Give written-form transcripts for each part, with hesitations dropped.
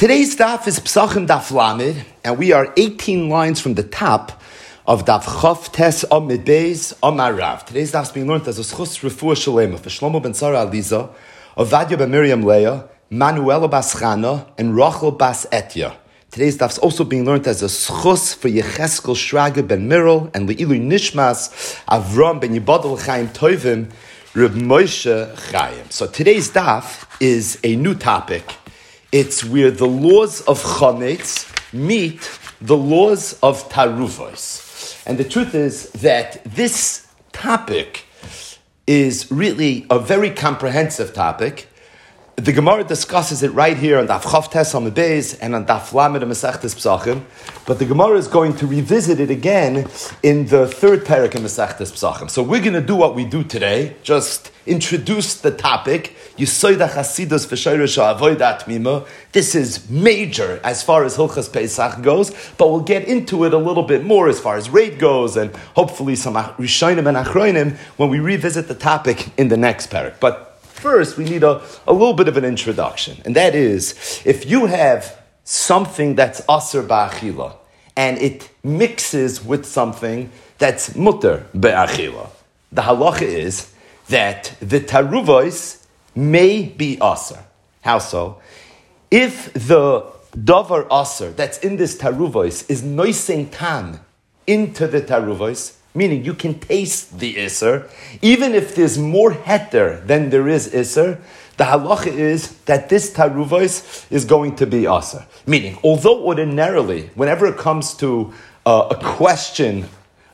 Today's daf is Psachim Daf Lamed, and we are 18 lines from the top of Daf Chav Tes Amid Beis Amar Rav. Today's daf is being learned as a Schus Refuah Shalema for Shlomo ben Sarah Aliza, Ovadia ben Miriam Leah, Manuela bas Chana, and Rachel bas Etya. Today's daf is also being learned as a Schus for Yecheskel Shraga ben Mirel and Le'ilu Nishmas Avram ben Yibadol Chaim Tovim Reb Moshe Chaim. So today's daf is a new topic. It's where the laws of Chametz meet the laws of Taruvos. And the truth is that this topic is really a very comprehensive topic. The Gemara discusses it right here on Daf Chav Tes Amid Beis and on Daf Lamed Masechtes Psachim. But the Gemara is going to revisit it again in the third parak in Masechtes Psachim. So we're going to do what we do today, just introduce the topic. Yisoda Chasidus v'Shayrish Avodat Mima. This is major as far as Hilchas Pesach goes, but we'll get into it a little bit more as far as raid goes, and hopefully some Rishonim and Achronim when we revisit the topic in the next parak. But first, we need a little bit of an introduction, and that is, if you have something that's aser ba'achila, and it mixes with something that's mutter ba'achila, the halacha is that the taruvos may be aser. How so? If the davar aser that's in this taruvos is noising tam into the taruvos, meaning you can taste the iser, even if there's more heter than there is iser, the halacha is that this taruvos is going to be aser. Meaning, although ordinarily, whenever it comes to a question,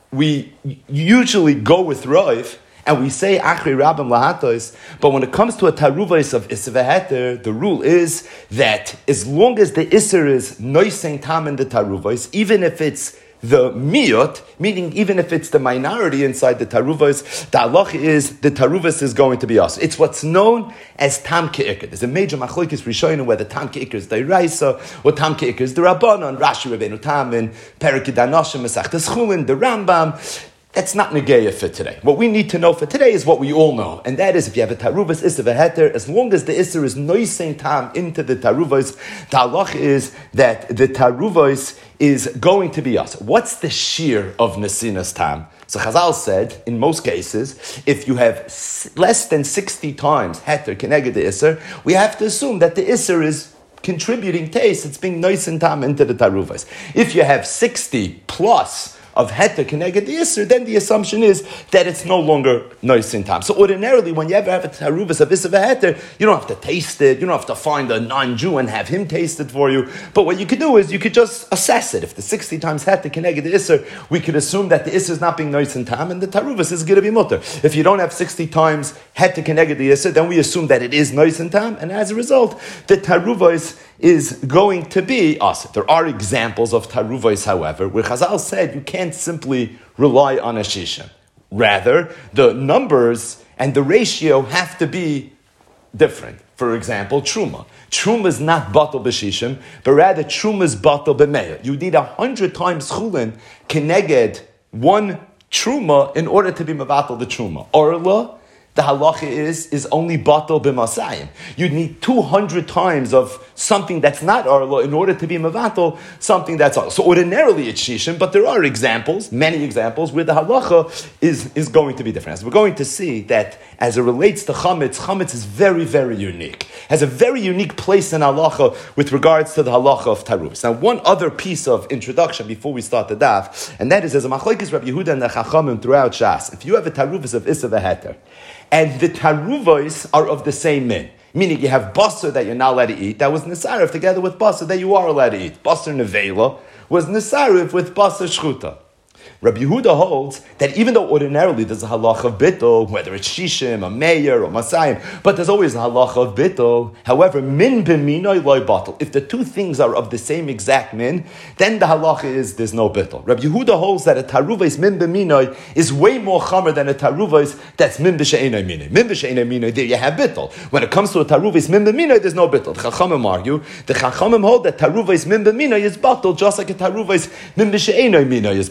we usually go with roiv, and we say achri rabim lahatos, but when it comes to a taruvos of iser v'heter, the rule is that as long as the iser is noising tam in the taruvos, even if it's the miyot, meaning even if it's the minority inside the taruvos, the halacha is the taruvos is going to be us. It's what's known as tam ke'ikr. There's a major machlokes rishonim whether tam ke'ikr is deraisa or tam ke'ikr is the Rabbanon, Rashi Rabbeinu Tam in Perek Danoshim Masechtas Chulin, the Rambam. That's not negeya for today. What we need to know for today is what we all know, and that is if you have a taruvos iser v'heter, as long as the iser is noising tam into the taruvos, the halach is that the taruvos is going to be us. What's the shear of nesinas tam? So Chazal said, in most cases, if you have less than 60 times heter keneged the iser, we have to assume that the iser is contributing taste. It's being noising tam into the taruvos. If you have 60 plus of heter keneged the iser, then the assumption is that it's no longer noisin tam. So ordinarily, when you ever have a taruvos of iser v'heter, you don't have to taste it, you don't have to find a non-Jew and have him taste it for you. But what you could do is you could just assess it. If the 60 times heter keneged the iser, we could assume that the iser is not being noisin tam and the taruvos is going to be mutter. If you don't have 60 times heter keneged the iser, then we assume that it is noisin tam, and as a result, the taruvos is going to be us. There are examples of taruvos, however, where Chazal said you can't simply rely on a shishim. Rather, the numbers and the ratio have to be different. For example, truma. Truma is not batal b'shishim, but rather truma is batal b'meya. You need 100 times chulin keneged one truma in order to be mevatal the truma. Orla, the halacha is only batal b'masayim. You'd need 200 times of something that's not arla in order to be mevatal something that's arla. So ordinarily it's shishim, but there are examples, many examples, where the halacha is going to be different. As we're going to see that as it relates to chametz is very, very unique. Has a very unique place in halacha with regards to the halacha of taruvos. Now, one other piece of introduction before we start the daf, and that is as a machlokes Rabbi Yehuda and the Chachamim throughout Shas. If you have a taruvos of iser v'heter, and the taruvos are of the same min, meaning you have basar that you're not allowed to eat, that was nisarif together with basar that you are allowed to eat. Basar nevela was nisarif with basar shchuta. Rabbi Yehuda holds that even though ordinarily there's a halacha of bittul, whether it's shishim, a meir, or masayim, but there's always a halacha of bittul. However, min b'minoi loy batal. If the two things are of the same exact min, then the halacha is there's no bittul. Rabbi Yehuda holds that a taruvos min b'minoi is way more chamer than a taruvos that's min b'she'enoi minoi. Min b'she'enoi minoi, there you have bittul. When it comes to a taruvos min b'minoi, there's no bittul. The Chachamim argue, the Chachamim hold that taruvos min b'minoi is batal, just like a taruvos min b'she'enoi minoi is batal. In fact,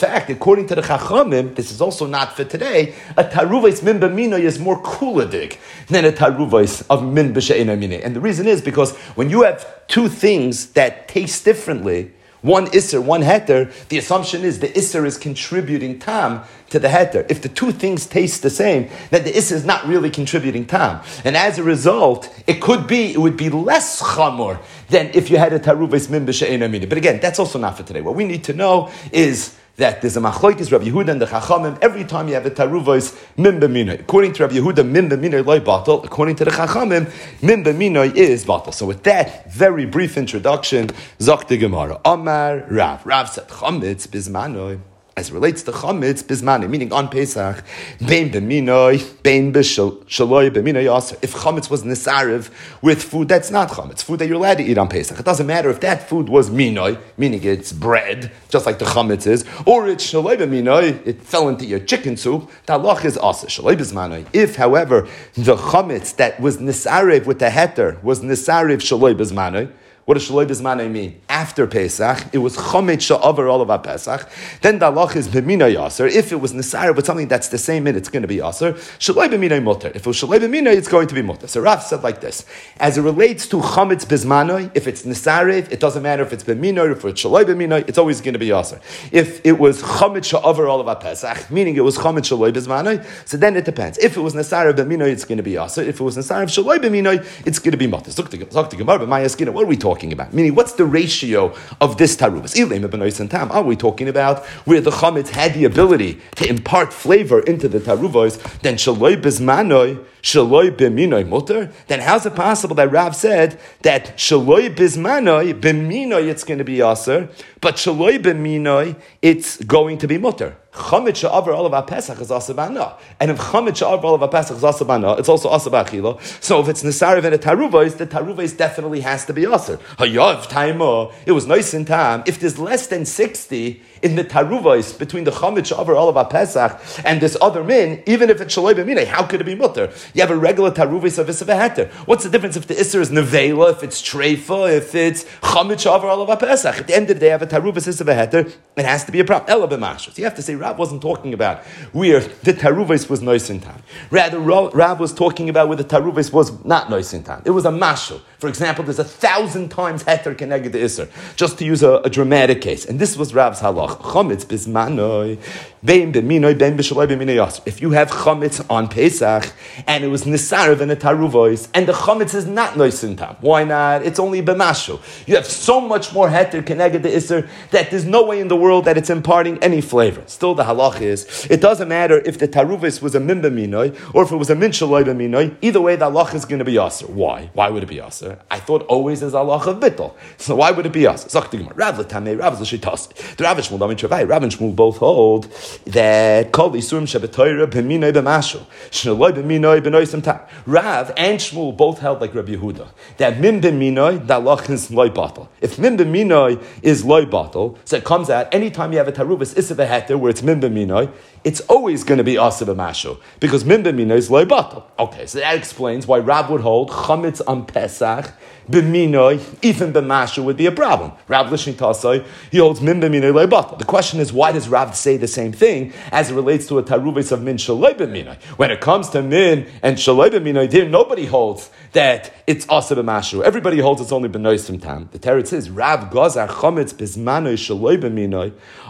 fact, according to the Chachamim, this is also not for today, a taruvais min b'minoi is more kuladig than a taruvais of min b'she'ena minei. And the reason is because when you have two things that taste differently, one isser, one heter, the assumption is the isser is contributing tam to the heter. If the two things taste the same, then the isser is not really contributing tam. And as a result, it would be less chamor than if you had a taruvais min b'she'ena minei. But again, that's also not for today. What we need to know is that there's a machlokes Rabbi Yehuda and the Chachamim every time you have a taruvos min b'minoi. According to Rabbi Yehuda, min b'minoi loy batal. According to the Chachamim, min b'minoi is batal. So with that very brief introduction, Zok the Gemara. Amar Rav. Rav said, Chametz bizmanoi. As it relates to chametz bismani, meaning on Pesach, bein b'minoi, bein b'shaloi b'minoi aser. If chametz was nisarev with food, that's not chametz. Food that you're allowed to eat on Pesach. It doesn't matter if that food was minoi, meaning it's bread, just like the chametz is, or it's shaloi b'minoi, it fell into your chicken soup. The halach is aser shaloi bismani. If, however, the chametz that was nisarev with the heter was nisarev shaloi bismani. What does Shaloi Bizmanei mean? After Pesach, it was Chomet Sha'avar all of Pesach. Then the halach is B'minoi Yaser. If it was Nisar with something that's the same in, it's going to be Yaser. Shaloi B'minoi Mutter. If it was Shaloi B'minoi, it's going to be Mutter. So Rav said like this. As it relates to Chometz Bizmanoi, if it's Nisarev, it doesn't matter if it's B'minoi or if it's Shaloi B'minoi, it's always going to be Yaser. If it was Chomet Sha'avar all of Pesach, meaning it was Chomet Shaloi Bizmanoi, so then it depends. If it was Nisarev B'minoi, it's going to be Yaser. If it was Nisarev Shaloi B'minoi, it's going to be Mutter. What are we talking about? Meaning, what's the ratio of this taruvas? Are we talking about where the chametz had the ability to impart flavor into the taruvos? Then shaloi bizmanoi, shaloi b'minoi mutter. Then how's it possible that Rav said that shaloi bizmanoi b'minoi it's going to be aser, but shaloi b'minoi it's going to be mutter? Chametz she'avar all of our Pesach is asabana, and if chametz she'avar all of our Pesach is asabana, it's also asabachila. So if it's nisarev and a taruvos, the taruvos definitely has to be aser. Hayav taimo, it was nice in time. If there's less than 60 in the taruvos between the chametz she'avar all of our Pesach and this other min, even if it's shaloi b'minei, how could it be mutter? You have a regular taruvos of isav heter. What's the difference if the iser is nevela, if it's treifa, if it's chametz she'avar all of our Pesach? At the end of the day, you have a taruvos isav heter. It has to be a problem. Ela b'mashus. So you have to say Rav wasn't talking about where the taruvos was nois in time. Rather, Rav was talking about where the taruvos was not nois in time. It was a mashal. For example, there's 1,000 times heter keneged the iser. Just to use a dramatic case. And this was Rav's halach. Chametz bismanoi, bein b'minoi, bein b'shaloi b'minoi yasr. If you have chametz on Pesach, and it was nisarev and a taruvos, and the chametz is not nois in time. Why not? It's only b'mashal. You have so much more heter keneged the iser that there's no way in the world that it's imparting any flavor. Still, the halach is, it doesn't matter if the taruvos was a min b'minoi, or if it was a min shaloi b'minoi. Either way, the halach is going to be yaser. Why? Why would it be yaser? I thought always there's halach of bittul. So why would it be yaser? Rav l'tamei, Rav l'shitas. The Rav and Shmuel, Rav and Shmuel both hold that kol isurim shebetoira b'minoi b'mashul, shaloi b'minoi b'noisem tam. Rav and Shmuel both held like Rabbi Yehuda that min b'minoi, the halach is loy batal. If min b'minoi is loy batal, so it comes out anytime you have a taruvas isav heter where it's min b'minoi, it's always going to be asav b'mashu because min b'minoi is loy batal. Okay, so that explains why Rav would hold chametz on Pesach b'minoi, even b'mashu would be a problem. Rav l'shitasai, he holds min b'minoi loy batal. The question is, why does Rav say the same thing as it relates to a taruvas of min shaloi b'minoi? When it comes to min and shaloi b'minoi, there nobody holds that it's asav b'mashu. Everybody holds it's only b'noisim tam. The Teretz says Rav gozar chametz b'zmanoi shaloi b'minoi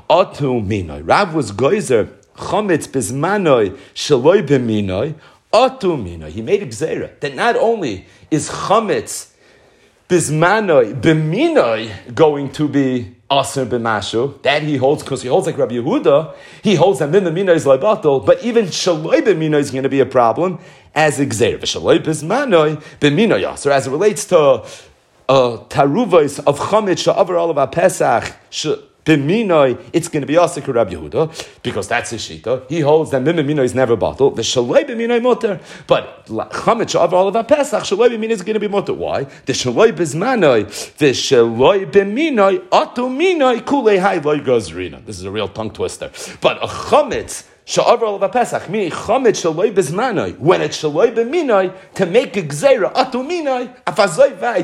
atu minoi. Rav was gozer chametz b'zmanoi shaloi b'minoi atu minoi. He made a gzeira that not only is chametz bismanoi b'minoi going to be aser b'mashu, that he holds because he holds like Rabbi Yehuda. He holds that min b'minoi is leibatel, but even shaloi b'minoi is going to be a problem as a gzeira. V'shaloi bismanoi b'minoi aser. As it relates to taruvos of chametz she'avar all of our Pesach b'minoi, it's going to be aser Rabbi Yehuda because that's his shita. He holds that min b'minoi is never batel. The shaloi b'minoi mutter, but chametz she'avar all of our Pesach shaloi b'minoi is going to be mutter. Why? The shaloi b'zmanoi, the shaloi b'minoi atu minoi kulei hay loy gozrina. This is a real tongue twister. But a chametz she'avar all of our Pesach, meaning chametz shaloi b'zmanoi, when it's shaloi b'minoi, to make a gzeira atu minoi afazoi vayt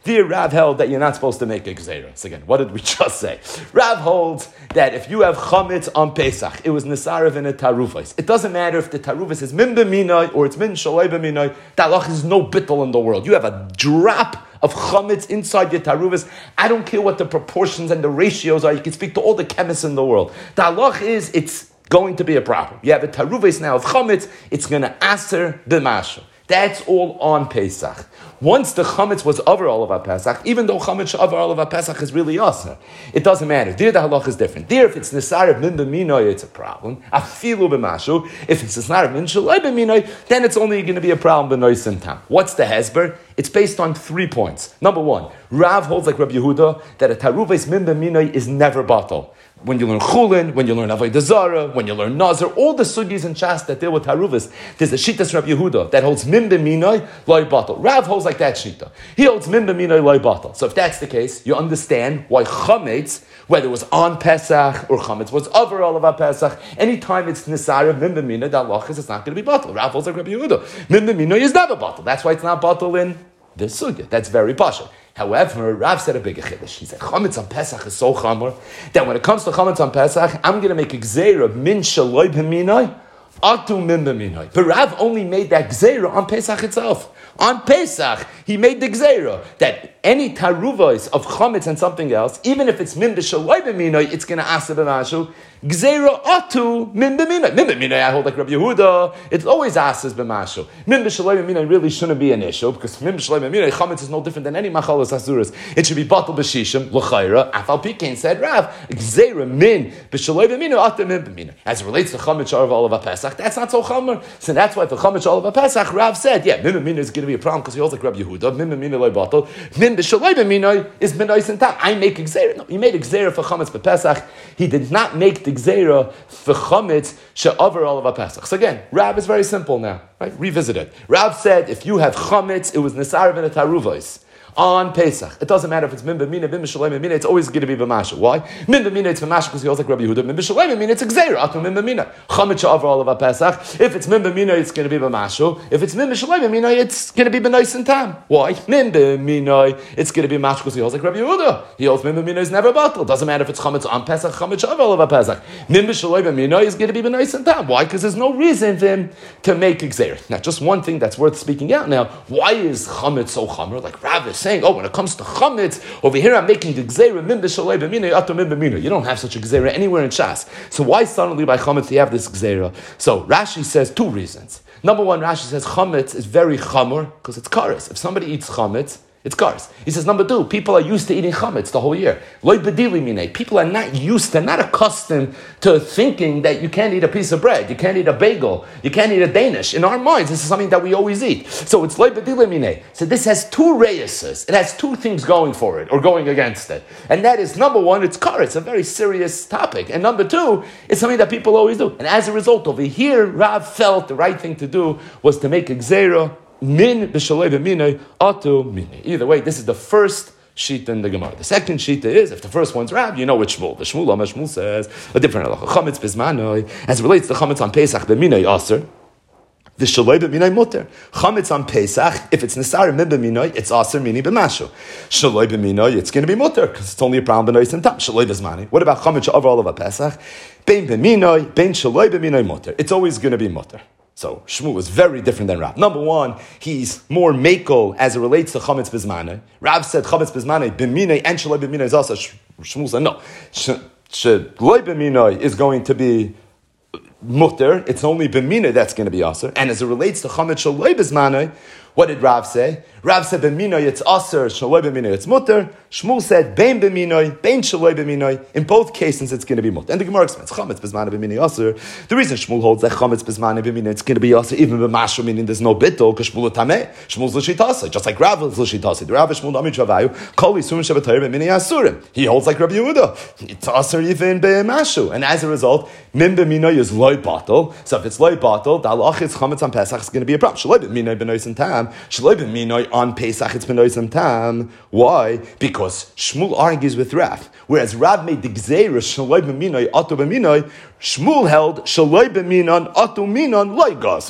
Dear Rav held that you're not supposed to make a gzeira. So again, what did we just say? Rav holds that if you have chametz on Pesach, it was nesarev in a tarufos. It doesn't matter if the tarufos is min b'minoi or it's min shaloi b'minoi. That halach is no bittul in the world. You have a drop of chametz inside your taruvas. I don't care what the proportions and the ratios are. You can speak to all the chemists in the world. The halach is, it's going to be a problem. You have a taruvas now of chametz, it's going to aser b'mashu. That's all on Pesach. Once the chametz was over all of our Pesach, even though chametz over all of our Pesach is really aser, it doesn't matter. There the halach is different. There, if it's nesarev min b'minoi, it's a problem. Afilu b'mashu. If it's nesarev min shaloi b'minoi, then it's only going to be a problem b'noisen tam. What's the hesber? It's based on 3 points. Number one, Rav holds like Rabbi Yehuda that a taruves min b'minoi is never batal. When you learn Chulin, when you learn Avodah Zarah, when you learn Nazar, all the sugis and Shas that deal with Haruvas, there's a Shittas Rabbi Yehuda that holds Min B'minoi, Loi Batal. Rav holds like that Shita. He holds Min B'minoi, Loi Batal. So if that's the case, you understand why Chametz, whether it was on Pesach or Chametz was over all of our Pesach, anytime it's Nisara, Min B'minoi, that loch is it's not going to be Batal. Rav holds like Rabbi Yehuda. Min B'minoi is never Batal. That's why it's not Batal in the Sugya. That's very Pasha. However, Rav said a bigger chiddush. He said, chametz on Pesach is so chamor that when it comes to chametz on Pesach, I'm going to make a gzeira min shaloi b'minoi, atu min b'minoi. But Rav only made that gzeira on Pesach itself. On Pesach, he made the gzeira that any taruvos of chametz and something else, even if it's min b'shaloi b'minoi, it's going to asa b'mashu. Gzeira atu min b'minoi. Min b'minoi, I hold like Rabbi Yehuda. It's always asas b'mashu. Min b'shaloi b'minoi really shouldn't be an issue because min b'shaloi b'minoi chametz is no different than any machalas asuras. It should be batal b'shishim l'chayra. Afal Pikein said Rav gzeira min b'shaloi b'minoi atu min b'minoi. As it relates to chametz sharav all of Pesach, that's not so chamer. So that's why for chametz all of Pesach, Rav said, yeah, min b'minoi is going to be a problem because he holds like Rabbi Yehuda. Min b'minoi loy batal. Min b'shaloi b'minoi is b'nois and tam. I make a gzeira. No, he made a gzeira for chametz b'Pesach. He did not make the gzeira for chametz she'over all of our Pesach. So again, Rav is very simple now, right? Revisit it. Rav said if you have chametz, it was nesarev in a taruvos on Pesach. It doesn't matter if it's min b'mina, min b'shaloi b'mina, it's always going to be b'masha. Why? Min b'mina, it's b'masha because he holds like Rabbi Yehuda. Min b'shaloi b'mina, it's a gzeira. Atu min b'mina. Chametz she'over all of our Pesach. If it's min b'mina, it's going to be b'masha. If it's min b'shaloi b'mina, it's going to be b'nois and tam. Why? Min b'mina, it's going to be b'masha because he holds like Rabbi Yehuda. He holds min b'mina is never batal. Doesn't matter if it's chametz on Pesach, chametz she'over all of our Pesach. Min b'shaloi b'mina is going to be b'nois and tam. Why? Because there's no reason for him to make a gzeira. Now, just one thing that's worth speaking out now. Why is chametz so chamer? Like Rav is saying, when it comes to chametz, over here I'm making the gzeira min b'shaloi b'minoi atu min b'minoi. You don't have such a gzeira anywhere in Shas. So why suddenly by chametz do you have this gzeira? So Rashi says 2 reasons. Number one, Rashi says chametz is very chamor because it's kares. If somebody eats chametz, it's kares. He says number 2, people are used to eating chametz the whole year. Loi bedili minei. People are not used, they're not accustomed to thinking that you can't eat a piece of bread, you can't eat a bagel, you can't eat a Danish. In our minds, this is something that we always eat. So it's loi bedili minei. So this has 2 reuses. It has 2 things going for it or going against it. And that is number 1, it's kares. It's a very serious topic. And number 2, it's something that people always do. And as a result, over here, Rav felt the right thing to do was to make a gzeira min b'shaloi b'minoi atu minoi. Either way, this is the first sheet in the Gemara. The second sheet is, if the first one's Rab, you know which Shmuel. The Shmuel says a different halacha. Chametz bismanoi, as it relates to chametz on Pesach b'minoi aser. The shaloi b'minoi muter. Chametz on Pesach, if it's nesar min b'minoi, it's aser mini b'mashu. Shaloi b'minoi, it's going to be muter because it's only a problem b'nois and tam. Shaloi b'zmani. What about chametz over all of a Pesach? Bein b'minoi, bein shaloi b'minoi muter. It's always going to be muter. So Shmuel is very different than Rav. Number 1, he's more makel as it relates to chametz bizmanei. Rav said chametz bizmanei b'minei and shaloi b'minei is also. Shmuel said no. Shaloi b'minei is going to be mutter. It's only b'minei that's going to be aser. And as it relates to chametz shaloi bizmanei, what did Rav say? Rav said b'minoi it's aser, shaloi b'minoi it's mutter. Shmuel said bein b'minoi, bein shaloi b'minoi. In both cases, it's going to be mutter. And the Gemara explains chametz b'zmanei b'minoi aser. The reason Shmuel holds that chametz b'zmanei b'minoi it's going to be aser even b'mashu, meaning there's no bittul because Shmuel tameh. Shmuel's l'shitase, just like Rav is l'shitase. The Rav Shmuel Amid Shavayu kol yisurim shebatayr b'minoi asurim. He holds like Rabbi Yehuda. It's aser even b'mashu, and as a result, min b'minoi is loy batal. So if it's loy batal, the halach is chametz on Pesach is going to be a problem. Shaloi b'minoi b'nois and tam. Shaloi b'minoi on Pesach it's b'nois and tam. Why? Because Shmuel argues with Rav. Whereas Rav made the gzeira shaloi b'minoi atu b'minoi, Shmuel held shaloi b'minon atu minon loy gazer.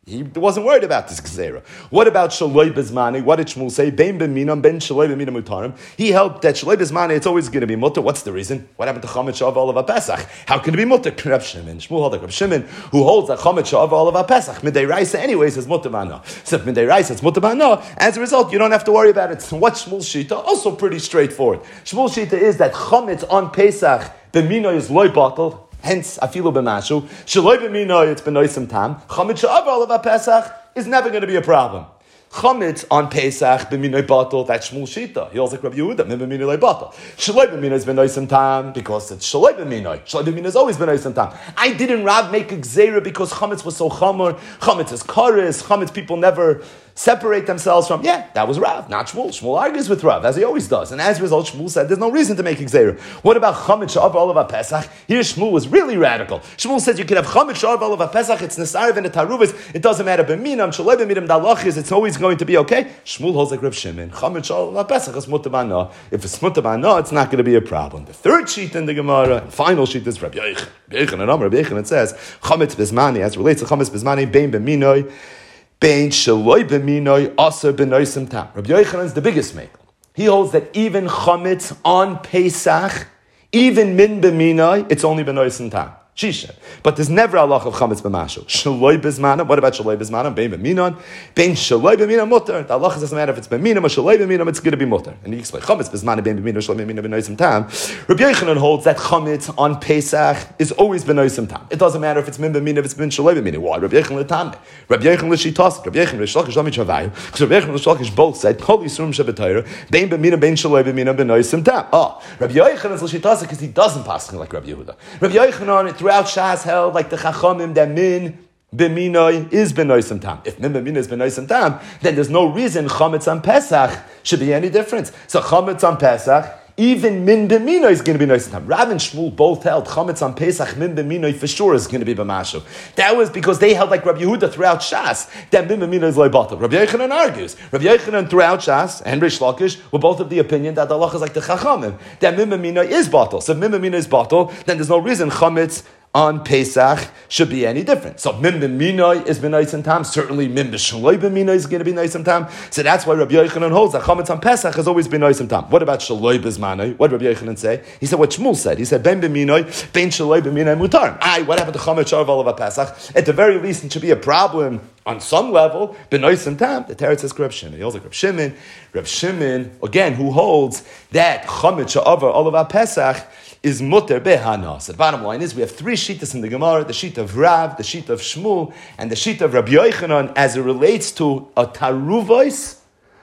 He wasn't worried about this gzera. What about shaloi bezmani? What did Shmuel say? Ben b'minam, ben shaloi b'minam mutarim. He held that shaloi bezmani, it's always going to be mutter. What's the reason? What happened to chametz sha'av olav Pesach? How can it be mutter? Reb Shimon. Shmuel held like Reb Shimon, who holds that chametz sha'av olav Pesach. Midei Raisa anyways is mutter b'ana. So if midei Raisa it's mutter b'ana, as a result, you don't have to worry about it. So what's Shmuel's shita? Also pretty straightforward. Shmuel's shita is that chametz on Pesach, the mina is loy bottled. Hence, afilu b'mashu. Shaloi b'mino, it's b'noisim tam. Chametz sha'av olav Pesach is never going to be a problem. Chametz on Pesach b'minoi batal, that's Shmuel Shita. He also like Rabbi Yehuda, b'minoi batal. Shaloi b'minoi is b'noisim tam because it's shaloi b'minoi. Shaloi b'minoi has always b'noisim tam. I didn't Rav make a gzeira because chametz was so chamor. Chametz is kares. Chametz people never separate themselves from. Yeah, that was Rav, not Shmuel. Shmuel argues with Rav, as he always does. And as a result, Shmuel said there's no reason to make a gzeira. What about chametz sha'av olav Pesach? Here Shmuel was really radical. Shmuel said you can have chametz sha'av olav Pesach, it's nesarev and a taruvis, it doesn't matter b'minam, shaloi b'minam dalachis, it's always going to be okay. Shmuel holds like Reb Shimon. Chametz sha'av olav Pesach is mutar b'ana. If it's mutar b'ana, it's not going to be a problem. The third sheet in the Gemara, the final sheet is Rabbi Yochanan. Rabbi Yochanan, it says chametz bezmani, as relates to chametz bezmani, bein b'minoi, bein shaloi b'minoi, aser b'noisim tam. Rabbi Yochanan is the biggest maker. He holds that even chametz on Pesach, even min b'minoi, it's only b'noisim tam. Shisha. But there's never a halach of chametz b'mashu. Shaloi b'zmanam. What about shaloi b'zmanam? Bein b'minon. Bein shaloi b'minam mutter. The halach doesn't matter if it's b'minam or shaloi b'minam. It's going to be mutter. And he explains chametz b'zmanam bein b'minam shaloi b'minam b'noisim tam. Rabbi Yochanan holds that chametz on Pesach is always b'noisim tam. It doesn't matter if it's min b'minam, if it's bin shaloi b'minam. Why? Rabbi Yochanan l'tam. Rabbi Yochanan l'shitas. Rabbi Yochanan l'shlakish lami chavayu. Because Rabbi Yochanan l'shlakish both said kol yisurim shabbatayra bein b'minam bein shaloi b'minam b'noisim tam. Oh, Rabbi Yochanan l'shitas because he doesn't pass like Rabbi Yehuda. Rabbi Yochanan throughout Shas held like the Chachamim that min b'minoi is b'noisim tam. If min b'minoi is b'noisim tam, then there's no reason chametz on Pesach should be any different. So chametz on Pesach, even min b'minoi is going to be b'noisim tam. Rav and Shmuel both held chametz on Pesach, min b'minoi for sure is going to be b'mashu. That was because they held like Rabbi Yehuda throughout Shas that min b'minoi is loibatel. Rabbi Yochanan argues. Rabbi Yochanan throughout Shas and Rish Lakish were both of the opinion that the halach is like the Chachamim that min b'minoi is batel. So if min b'minoi is batel, then there's no reason chametz on Pesach should be any different. So min b'minoi is b'noisim tam. Certainly min b'shaloi b'minoi is going to be noisim tam. So that's why Rabbi Yochanan holds that chametz on Pesach has always been noisim tam. What about shaloi b'zmanoi? What did Rabbi Yochanan say? He said what Shmuel said. He said ben b'minoi, ben shaloi b'minoi mutar. What happened to chametz sha'av olav Pesach? At the very least, it should be a problem on some level. B'noisim tam. The Teretz says Reb Shimon. He holds like Reb Shimon. Reb Shimon again, who holds that chametz sha'av olav Pesach is muter behana. So the bottom line is we have three shittas in the Gemara: the sheet of Rav, the sheet of Shmuel, and the sheet of Rabbi Yochanan, as it relates to a taruvos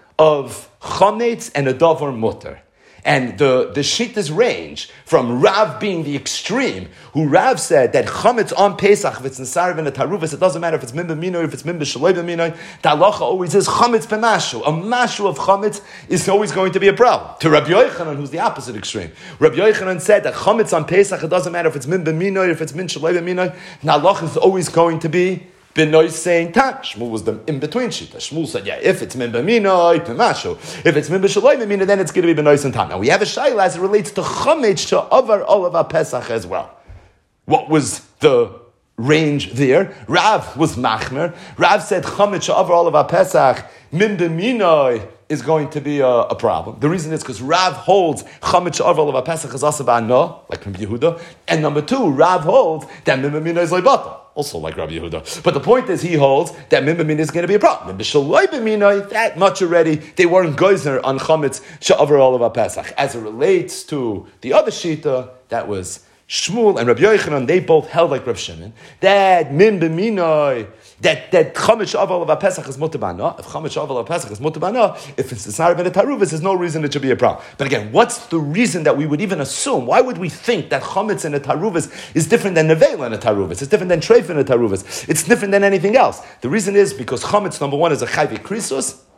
of chametz and a davar muter. And the shittas range from Rav being the extreme, who Rav said that chametz on Pesach, if it's nesarev and a taruvos, it doesn't matter if it's min b'minoi, if it's min b'shaloi b'minoi, the halacha always is chametz b'mashu. A mashu of chametz is always going to be a problem. To Rabbi Yochanan, who's the opposite extreme, Rabbi Yochanan said that chametz on Pesach, it doesn't matter if it's min b'minoi, if it's min shaloi b'minoi, the halacha is always going to be B'noi saying tam. Shmuel was the in-between shita. Shmuel said, yeah, if it's min b'minoi, p'mashu. If it's min b'shaloi b'minoi, then it's going to be b'noi saying tam. Now we have a shayla as it relates to chametz to over all of our Pesach as well. What was the range there? Rav was machmer. Rav said chametz to over all of our Pesach, min b'minoi is going to be a problem. The reason is because Rav holds chametz to over all of our Pesach is asa ba'ana, like Rabbi Yehuda. And number two, Rav holds that min b'minoi is loibata, also like Rabbi Yehuda. But the point is, he holds that min b'minoi is going to be a problem. Min b'shaloi b'minoi, that much already, they weren't geyser on chametz she'avar all of our Pesach. As it relates to the other shita, that was Shmuel and Rabbi Yochanan, they both held like Reb Shimon, that min b'minoi, that chametz she'avar all of our Pesach is mutar b'ana. If chametz she'avar all of our Pesach is mutar b'ana, if it's the nesarev and the taruvos, there's no reason it should be a problem. But again, what's the reason that we would even assume? Why would we think that chametz and the taruvos is different than nevela and the taruvos? It's different than treif and the taruvos. It's different than anything else. The reason is because chametz, number one, is a chayvei krisos.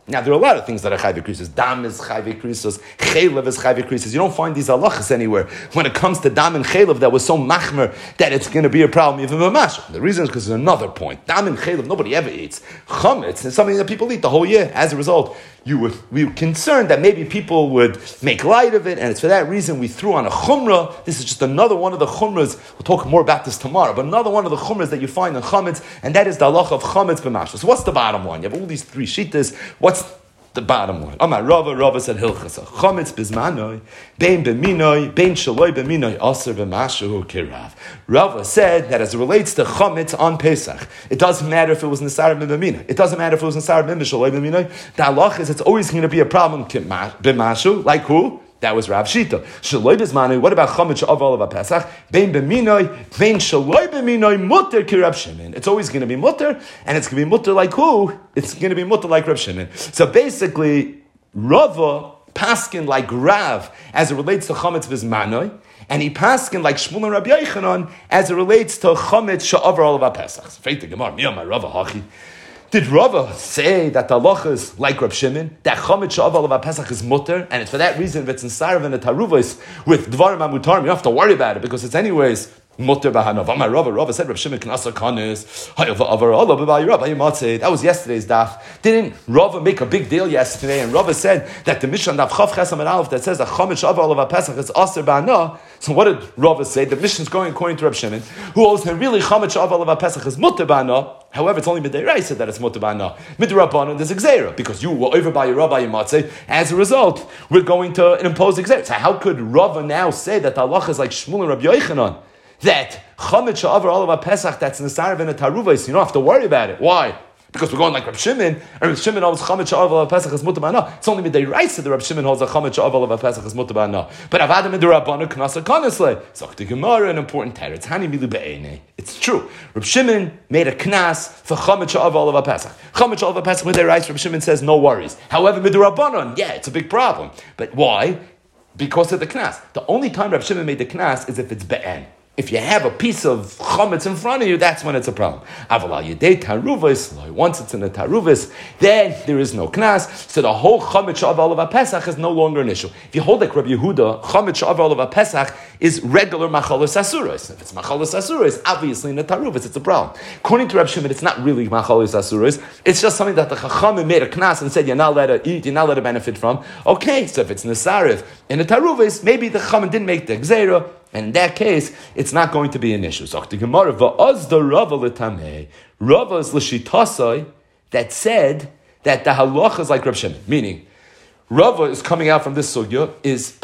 Now, there are a lot of things that are chayve krisos. Dam is chayve krisos. Chaylev is chayve krisos. You don't find these halachas anywhere. When it comes to dam and chaylev, that was so machmer that it's going to be a problem even mamash. The reason is because there's another point. Dam and chaylev, nobody ever eats. Chametz is something that people eat the whole year. As a result, we were concerned that maybe people would make light of it, and it's for that reason we threw on a chumrah. This is just another one of the chumras. We'll talk more about this tomorrow, but another one of the chumras that you find in chametz, and that is the halacha of chametz b'mashal. So what's the bottom line? You have all these three shittas. What's the bottom line? Amar Rava said hilchasa chametz bizmanoi bein b'minoi bein shaloi b'minoi aser b'mashu kirav. Rava said that as it relates to chametz on Pesach, it doesn't matter if it was nisar b'minoi. It doesn't matter if it was nisar b'shaloi b'minoi. The halacha is it's always going to be a problem b'mashu. Like who? That was Rav Shita. Shaloi b'zmanu. What about chametz she'aval of Pesach? Bein b'minoi, bein shaloi b'minoi mutter ki Rav Shimon. It's always going to be mutter, and it's going to be mutter like who? It's going to be mutter like Rav Shimon. So basically, Rava paskin like Rav as it relates to chametz b'zmanoi, and he paskin like Shmuel and Rabbi Yochanan as it relates to chametz she'aval of Pesach. Feit the Gemara. Miyama Rava hachi. Did Rava say that the halacha is like Rab Shimon, that chametz she'aval of Pesach is mutter, and it's for that reason if it's in Sarav and the Taruvos with Dvarim HaMutarim, you don't have to worry about it because it's anyways mutter b'hanav. Amar Rava said Rab Shimon knasa kanis hayava avar Allah b'bay Rava yimatzei. That was yesterday's daf. Didn't Rava make a big deal yesterday? And Rava said that the Mishnah daf Chav Chesam and Aleph that says that chametz she'aval of Pesach is aser b'hana. So what did Rava say? The Mishnah is going according to Rab Shimon, who holds that really chametz she'aval of Pesach is mutter b'hana. However, it's only midiraisa that it's mutter b'hana. Midrabanan there's exera because you were over by your Rabbi Yimatzei. As a result, we're going to impose exera. So how could Rava now say that the halacha is like Shmuel and Rabbi Yochanan? That chametz she'avar all of Pesach that's in the Sarav and the Taruvos, you don't have to worry about it. Why? Because we're going like Rab Shimon, and Rab Shimon holds chametz she'avar of Pesach is mutter b'hana. It's only midiraisa that Rab Shimon holds a chametz she'avar of Pesach is mutter b'hana. But avada midrabanan knasa kanisle. So the Gemara, an important teretz. Hani milu be'enei. It's true. Rab Shimon made a knas for chametz she'avar of Pesach. Chametz she'avar of Pesach midiraisa. Rab Shimon says no worries. However, midrabanan, yeah, it's a big problem. But why? Because of the knas. The only time Rab Shimon made the knas is if it's be'en. If you have a piece of chametz in front of you, that's when it's a problem. Once it's in the taruvis, then there is no knas. So the whole chametz she'aval of Pesach is no longer an issue. If you hold like Rabbi Yehuda, chametz she'aval of Pesach is regular machalos asuros. If it's machalos asuros, obviously in the taruvis it's a problem. According to Rabbi Shimon, it's not really machalos asuros. It's just something that the chachamim made a knas and said you're not allowed to eat, you're not allowed to benefit from. Okay, so if it's nesariv in the taruvis, maybe the chachamim didn't make the gzeira. And in that case, it's not going to be an issue. So the Gemara, va'azda Rava l'tamei. Rava is l'shitasai that said that the halacha is like Reb Shimon. Meaning, Rava is coming out from this sugya, is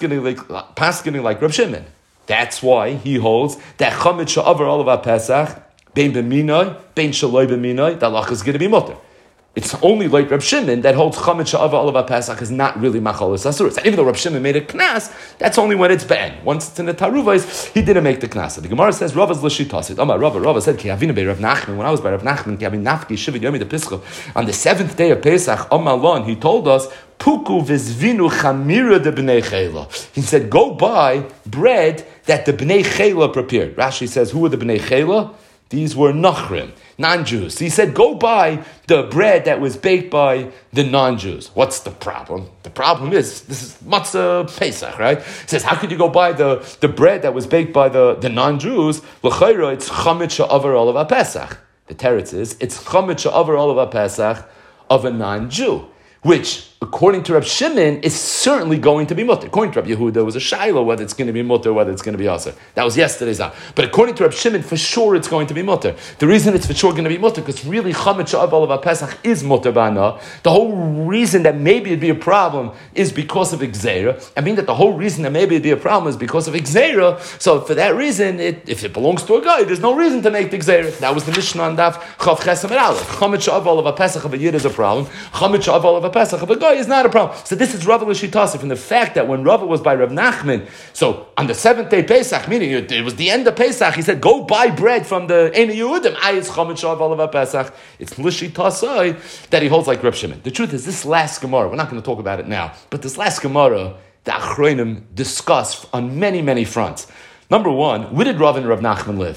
paskening like Reb Shimon. That's why he holds that chametz she'avar all of Pesach, bein b'minoi, bein shaloi b'minoi, the halacha is going to be mutter. It's only like Reb Shimon that holds chametz she'avar all of Pesach is not really machalos asuros. Even though Reb Shimon made a knas, that's only when it's ben. Once it's in the taruvos, he didn't make the knas. The Gemara says Rava's l'shitasit. Rava said ki havina bei Rav Nachman. When I was by Rav Nachman, ki havin nafki shiva yomi de pischa on the 7th day of Pesach, Amalon, he told us puku v'zvinu chamira de bnei chela. He said, go buy bread that the bnei chela prepared. Rashi says, who were the bnei chela? These were Nachrim, non-Jews. So he said, go buy the bread that was baked by the non-Jews. What's the problem? The problem is, this is Matzah Pesach, right? He says, how could you go buy the bread that was baked by the non-Jews? L'chayra, it's chametz she'avar all of Pesach. The teretz is, it's chametz she'avar all of Pesach of a non-Jew, which, according to Reb Shimon, is certainly going to be mutter. According to Reb Yehuda, it was a shaila whether it's going to be mutter, whether it's going to be aser. That was yesterday's out. But according to Reb Shimon, for sure it's going to be mutter. The reason it's for sure going to be mutter, because really chametz she'aval of Pesach is mutter b'ana. The whole reason that maybe it'd be a problem is because of Gzeira. I mean that the whole reason that maybe it'd be a problem is because of Gzeira. So for that reason, if it belongs to a guy, there's no reason to make the Gzeira. That was the Mishnah on Daf Chav Chesam and Aleph. Chametz she'aval of Pesach of a yid is a problem. Chametz she'aval of a Pesach of a guy is not a problem. So this is Rava l'shitasa from the fact that when Rava was by Rav Nachman, so on the 7th day Pesach, meaning it was the end of Pesach, he said, go buy bread from the Ein Yehudim. Ayis chametz she'aval of Pesach. It's l'shitasa that he holds like Reb Shimon. The truth is, this last Gemara, we're not going to talk about it now, but this last Gemara, the Achronim discuss on many, many fronts. Number one, where did Rav and Rav Nachman live?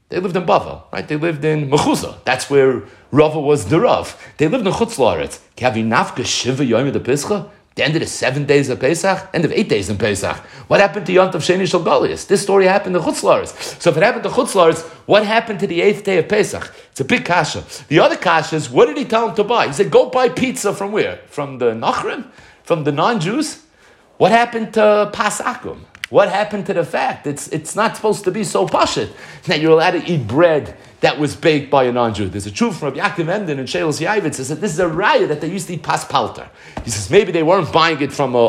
They lived in Bavel, right? They lived in Mechuzah. That's where Rava was the Rav. They lived in Chutz La'aretz. Kavi nafka shiva yoyim de Pesach. The end of the 7 days of Pesach, end of 8 days in Pesach. What happened to Yom Tov Sheni Shel Goliath? This story happened to Chutz La'aretz. So if it happened to Chutz La'aretz, what happened to the 8th day of Pesach? It's a big kasha. The other kasha is, what did he tell him to buy? He said, go buy pizza from where? From the Nachrim? From the non-Jews? What happened to Pasakum? What happened to the fact it's not supposed to be so pashut that you're allowed to eat bread that was baked by a non-Jew? There's a truth from Yaakov Emden and Shelos Yaivitz that said this is a raya that they used to eat pas palter. He says maybe they weren't buying it from a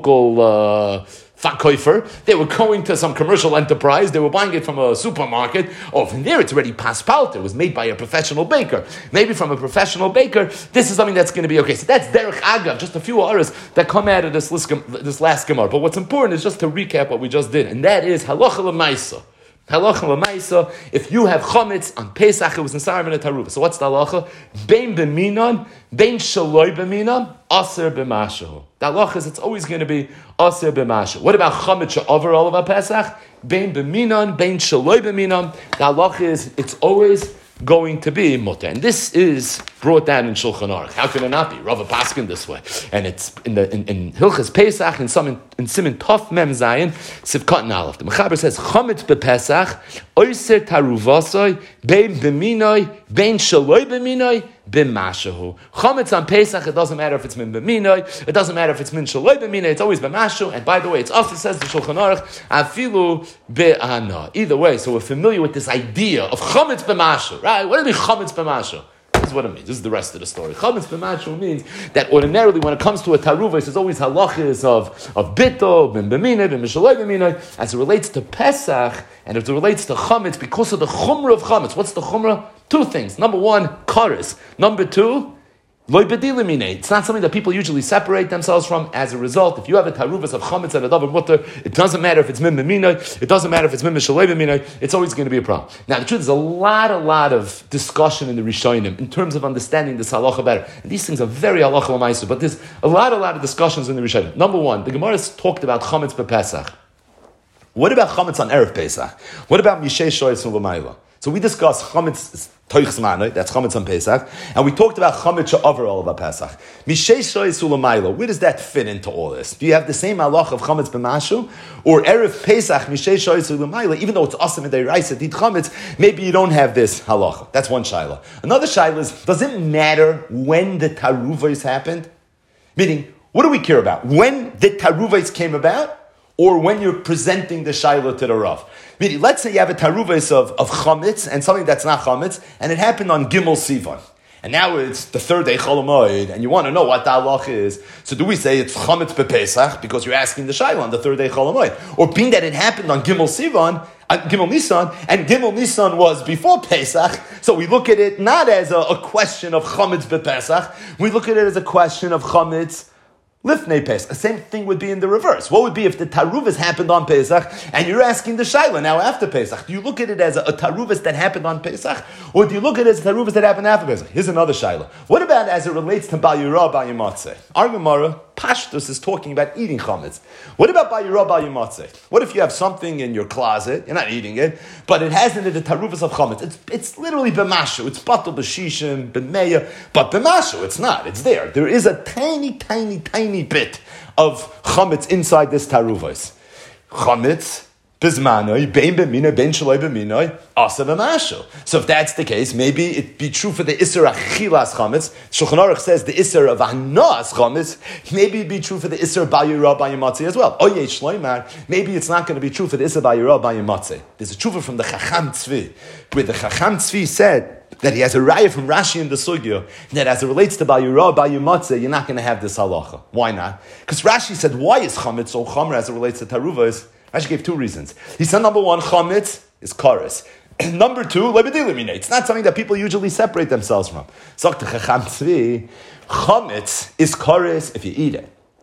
local Verkäufer. They were going to some commercial enterprise. They were buying it from a supermarket. Oh, from there it's already pas palter. It was made by a professional baker. Maybe from a professional baker, this is something that's going to be okay. So that's derech agav, just a few hours that come out of this last Gemara. But what's important is just to recap what we just did, and that is halacha l'maisa. Halacha l'maisa, if you have chametz on Pesach, it was in Sarah ben Taruva. So what's the halacha? Bein b'minan, bein shaloi b'minan, aser b'mashahu. The halacha is it's always going to be aser b'mashahu. What about chametz she'over all of our Pesach? Bein b'minan, bein shaloi b'minan. The halacha is it's always going to be mutter. And this is brought down in Shulchan Aruch. How can it not be? Rava Paskin this way. And it's in Hilchas Pesach, in Siman Tov Mem Zayin, Sivkat and Aleph. The Mechaber says, Chametz bePesach, Oyser Taruvasoi, Bein b'minoi, Bein shaloi b'minoi, b'mashahu. Chametz on Pesach, it doesn't matter if it's min b'minoi, it doesn't matter if it's min shaloi b'minoi, it's always b'mashahu. And by the way, it's also says the Shulchan Aruch, Afilu be'ana. Either way, so we're familiar with this idea of Chametz b'mashahu, right? What does it mean Chametz b'mashahu? This is what it means. This is the rest of the story. Chametz b'mashahu means that ordinarily when it comes to a taruva, there's always halachas of bito, ben b'minoi, ben mishaloi b'minoi. As it relates to Pesach, and as it relates to chametz, because of the chumrah of chametz. What's the chumrah? Two things. Number one, kares. Number two, loy b'dila minei. It's not something that people usually separate themselves from. As a result, if you have a taruvas of chametz and a davar mutter, it doesn't matter if it's min b'minoi, it doesn't matter if it's min mishaloi b'minoi, it's always going to be a problem. Now, the truth is a lot of discussion in the Rishonim in terms of understanding this halacha better. And these things are very halacha l'maisu, but there's a lot of discussions in the Rishonim. Number one, the Gemara has talked about chametz b'Pesach. What about chametz on Erev Pesach? What about Mishei Shoyes U'Lamayla? So we discussed chametz toich zmanoi, that's chametz on Pesach, and we talked about chametz she'over all about Pesach. Mishei Shoyes U'Lamayla, where does that fit into all this? Do you have the same halach of chametz b'mashu, or Erev Pesach Mishei Shoyes U'Lamayla? Even though it's awesome in the Raisa to eat chametz, maybe you don't have this halacha. That's one shaila. Another shaila is: does it matter when the taruvos happened? Meaning, what do we care about? When the taruvos came about? Or when you're presenting the shayla to the Rav. Meaning, let's say you have a taruvos of chametz and something that's not chametz, and it happened on Gimel Sivan. And now it's the third day Chol Hamoed, and you want to know what the halach is. So do we say it's chametz b'Pesach because you're asking the shayla on the third day Chol Hamoed? Or being that it happened on Gimel Sivan, Gimel Nisan, and Gimel Nisan was before Pesach, so we look at it not as a question of chametz b'Pesach, we look at it as a question of chametz Lifnei Pesach. The same thing would be in the reverse. What would be if the taruvas happened on Pesach and you're asking the shayla now after Pesach? Do you look at it as a taruvas that happened on Pesach, or do you look at it as a taruvas that happened after Pesach? Here's another shayla. What about as it relates to Bal Yirah, Bal Yimatzeh? Our Gemara, Pashtus, is talking about eating chametz. What about Bal Yirah, Bal Yimatzeh? What if you have something in your closet, you're not eating it, but it has in it the taruvas of chametz? It's literally b'mashu. It's batal b'shishim, b'meya, but b'mashu, it's not. It's there. There is a tiny bit of chametz inside this taruvos. Chametz, bizmanoi, bein b'minoi, bein shaloi b'minoi, asa b'mashu. So if that's the case, maybe it be true for the isser achilas chametz. Shulchan Aruch says the isser of hanas chametz. Maybe it'd be true for the isser bal yirah bal yimatzeh as well. Oye shloimar. Maybe it's not going to be true for the isser bal yirah bal yimatzeh. There's a tshuva from the Chacham Tzvi, where the Chacham Tzvi said that he has a raya from Rashi in the Sugya, that as it relates to Bal Yirah, Bal Yimatzeh, you're not going to have this halacha. Why not? Because Rashi said, why is chametz so chamer as it relates to taruvas? Rashi gave two reasons. He said, number one, chametz is kares. And number two, lebedilimine. It's not something that people usually separate themselves from. Zok to Chacham Tzvi, chametz is kares if you eat it.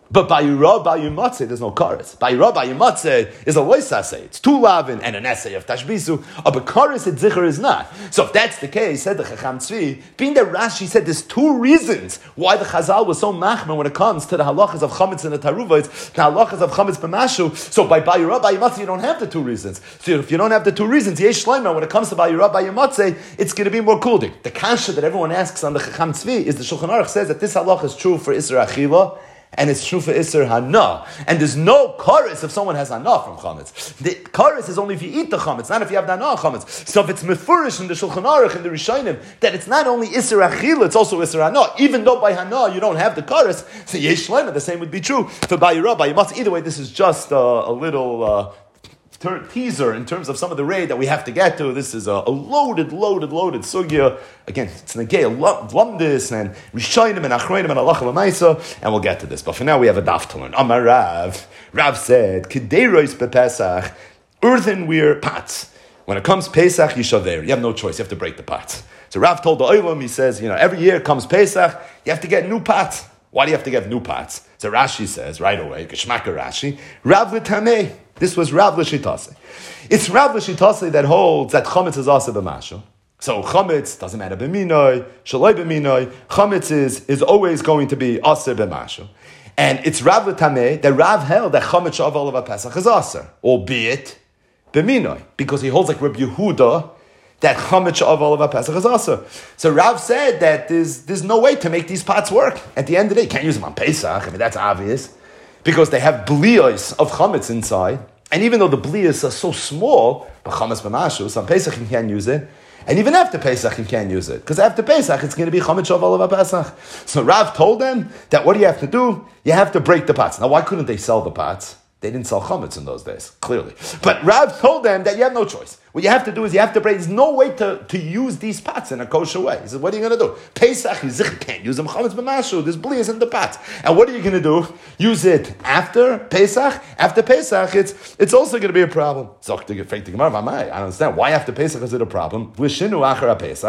But by Yirah, by Yimatzeh, there's no kares. By Yirah, by Yimatzeh is a loisaseh. It's two lavin and an essay of tashbisu. A kares at zicher is not. So if that's the case, said the Chacham Tzvi, being that Rashi said there's two reasons why the Chazal was so machmer when it comes to the halachas of chametz and the taruvos, the halachas of chametz b'mashu. So by Yirah, by Yimatzeh, you don't have the two reasons. So if you don't have the two reasons, yesh shleimer, when it comes to by Yirah, by Yimatzeh, it's going to be more kuldik. The kasha that everyone asks on the Chacham Tzvi is the Shulchan Aruch says that this halach is true for Isser Achila, and it's true for Isser Hana. And there's no kares if someone has Hana from Chametz. The kares is only if you eat the Chametz, not if you have the Hana Chametz. So if it's mefurish in the Shulchan Aruch and the Rishonim, that it's not only Isser Achila, it's also Isser Hana. Even though by Hana you don't have the kares, so Yesh Shleimer, the same would be true for Bayirah, by Yimatzeh. Either way, this is just a little teaser in terms of some of the raid that we have to get to. This is a loaded sugya. Again, it's negay lumdis and rishonim and achronim and halacha l'maisa, and we'll get to this. But for now, we have a daf to learn. Amar Rav. Rav said, "K'deiros bepesach, earthenware pots. When it comes Pesach, yishaver. You have no choice. You have to break the pots." So Rav told the Olam, he says, every year comes Pesach, you have to get new pots. Why do you have to get new pots? So Rashi says right away, Geshmaka Rashi, Rav l'tameh. This was Rav l'shitase. It's Rav l'shitase that holds that chametz is also b'mashu. So chametz doesn't matter b'minoi, shaloi b'minoi. Chametz is always going to be aser b'mashu, and it's Rav l'tameh that Rav held that chametz shaval of Pesach is aser, albeit b'minoi, because he holds like Rabbi Yehuda that chametz shaval of Pesach is aser. So Rav said that there's no way to make these pots work. At the end of the day, you can't use them on Pesach. I mean that's obvious, because they have bliyos of chametz inside. And even though the bliyos are so small, but chametz b'mashu, so on Pesach you can't use it. And even after Pesach you can't use it. Because after Pesach it's going to be chametz shaval of Pesach. So Rav told them that what do you have to do? You have to break the pots. Now why couldn't they sell the pots? They didn't sell chametz in those days, clearly. But Rav told them that you have no choice. What you have to do is you have to break. There's no way to use these pots in a kosher way. He said, what are you going to do? Pesach, you can't use them. Chametz b'mashu, there's bliyas in the pots. And what are you going to do? Use it after Pesach? After Pesach, it's also going to be a problem. So I don't understand. Why after Pesach is it a problem? Even Rav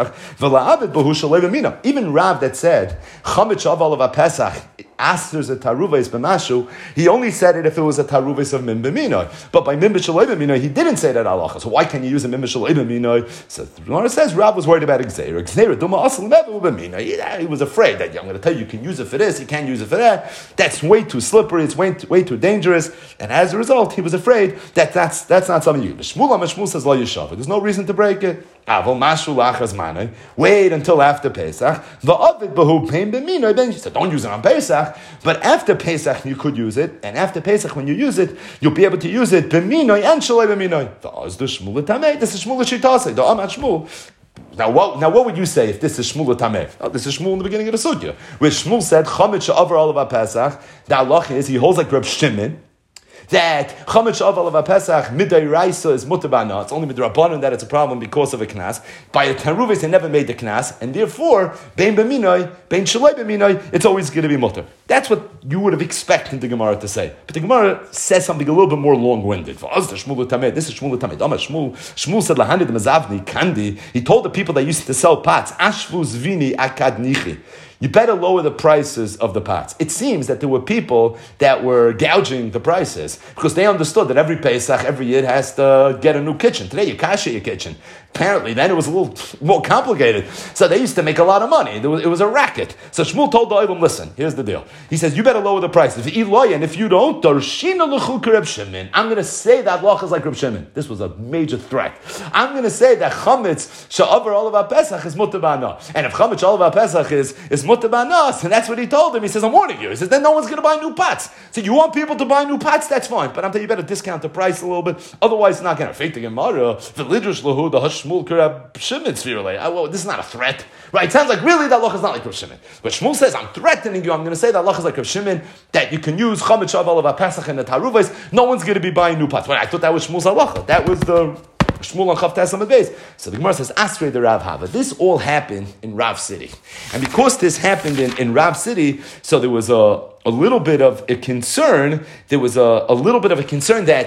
that said, chametz shaval of Pesach, Aster's a taruves b'mashu, he only said it if it was a taruves of min b'minoi. But by min b'shaloi b'minoi, he didn't say that halacha. So why can you use a min b'shaloi b'minoi? So the Gemara says Rav was worried about Gzeira. Gzeira duma asal never b'minoi. He was afraid that I'm going to tell you can use it for this, you can't use it for that. That's way too slippery. It's way too dangerous. And as a result, he was afraid that that's not something you do. Shmuel says lo yishav. There's no reason to break it. Wait until after Pesach. He said, don't use it on Pesach, but after Pesach you could use it, and after Pesach when you use it, you'll be able to use it b'minoi and shaloi b'minoi. This is Shmuel l'shitase. The Amat Shmuel. Now what would you say if this is Shmuel l'tameh? Oh, this is Shmuel in the beginning of the sugya, where Shmuel said chametz she'avar olav Pesach. The halach is he holds like Reb Shimon, that chametz shaval of Pesach midday raisa is mutabana. It's only midrabanan that it's a problem because of a knas. By a taruvis, they never made the knas, and therefore bein b'minoi, bein shaloi b'minoi, it's always going to be mutter. That's what you would have expected the Gemara to say. But the Gemara says something a little bit more long-winded. This is Shmuel l'tameh. Shmuel said lahani the mazavni kandi. He told the people that used to sell pots, ashvu zvini akad nichi. You better lower the prices of the pots. It seems that there were people that were gouging the prices because they understood that every Pesach, every year has to get a new kitchen. Today you kasha your kitchen. Apparently, then it was a little more complicated. So they used to make a lot of money. It was a racket. So Shmuel told the Olam, listen, here's the deal. He says, you better lower the prices. And if you don't, I'm going to say that Lach is like Reb Shimon. This was a major threat. I'm going to say that Chametz sha'avar all of our Pesach is mutabana. And if Chametz all of our Pesach is mutabana, and that's what he told him. He says, I'm warning you. He says, then no one's going to buy new pots. So you want people to buy new pots? That's fine. But I'm telling you, better discount the price a little bit. Otherwise, it's not going to affect the Gemara. The Shmuel Reb Shimon well, this is not a threat, right? It sounds like really that Lach is not like Reb Shimon. But Shmuel says, I'm threatening you. I'm going to say that Lach is like Reb Shimon, that you can use chametz shaval of Pesach and the taruvos. No one's going to be buying new pots. Well, I thought that was Shmuel's halacha. That was the Shmuel on Chav Tesam Beis. So the Gemara says, Asrei the Rav Hava. This all happened in Rav City, and because this happened in Rav City, so there was a little bit of a concern. There was a little bit of a concern that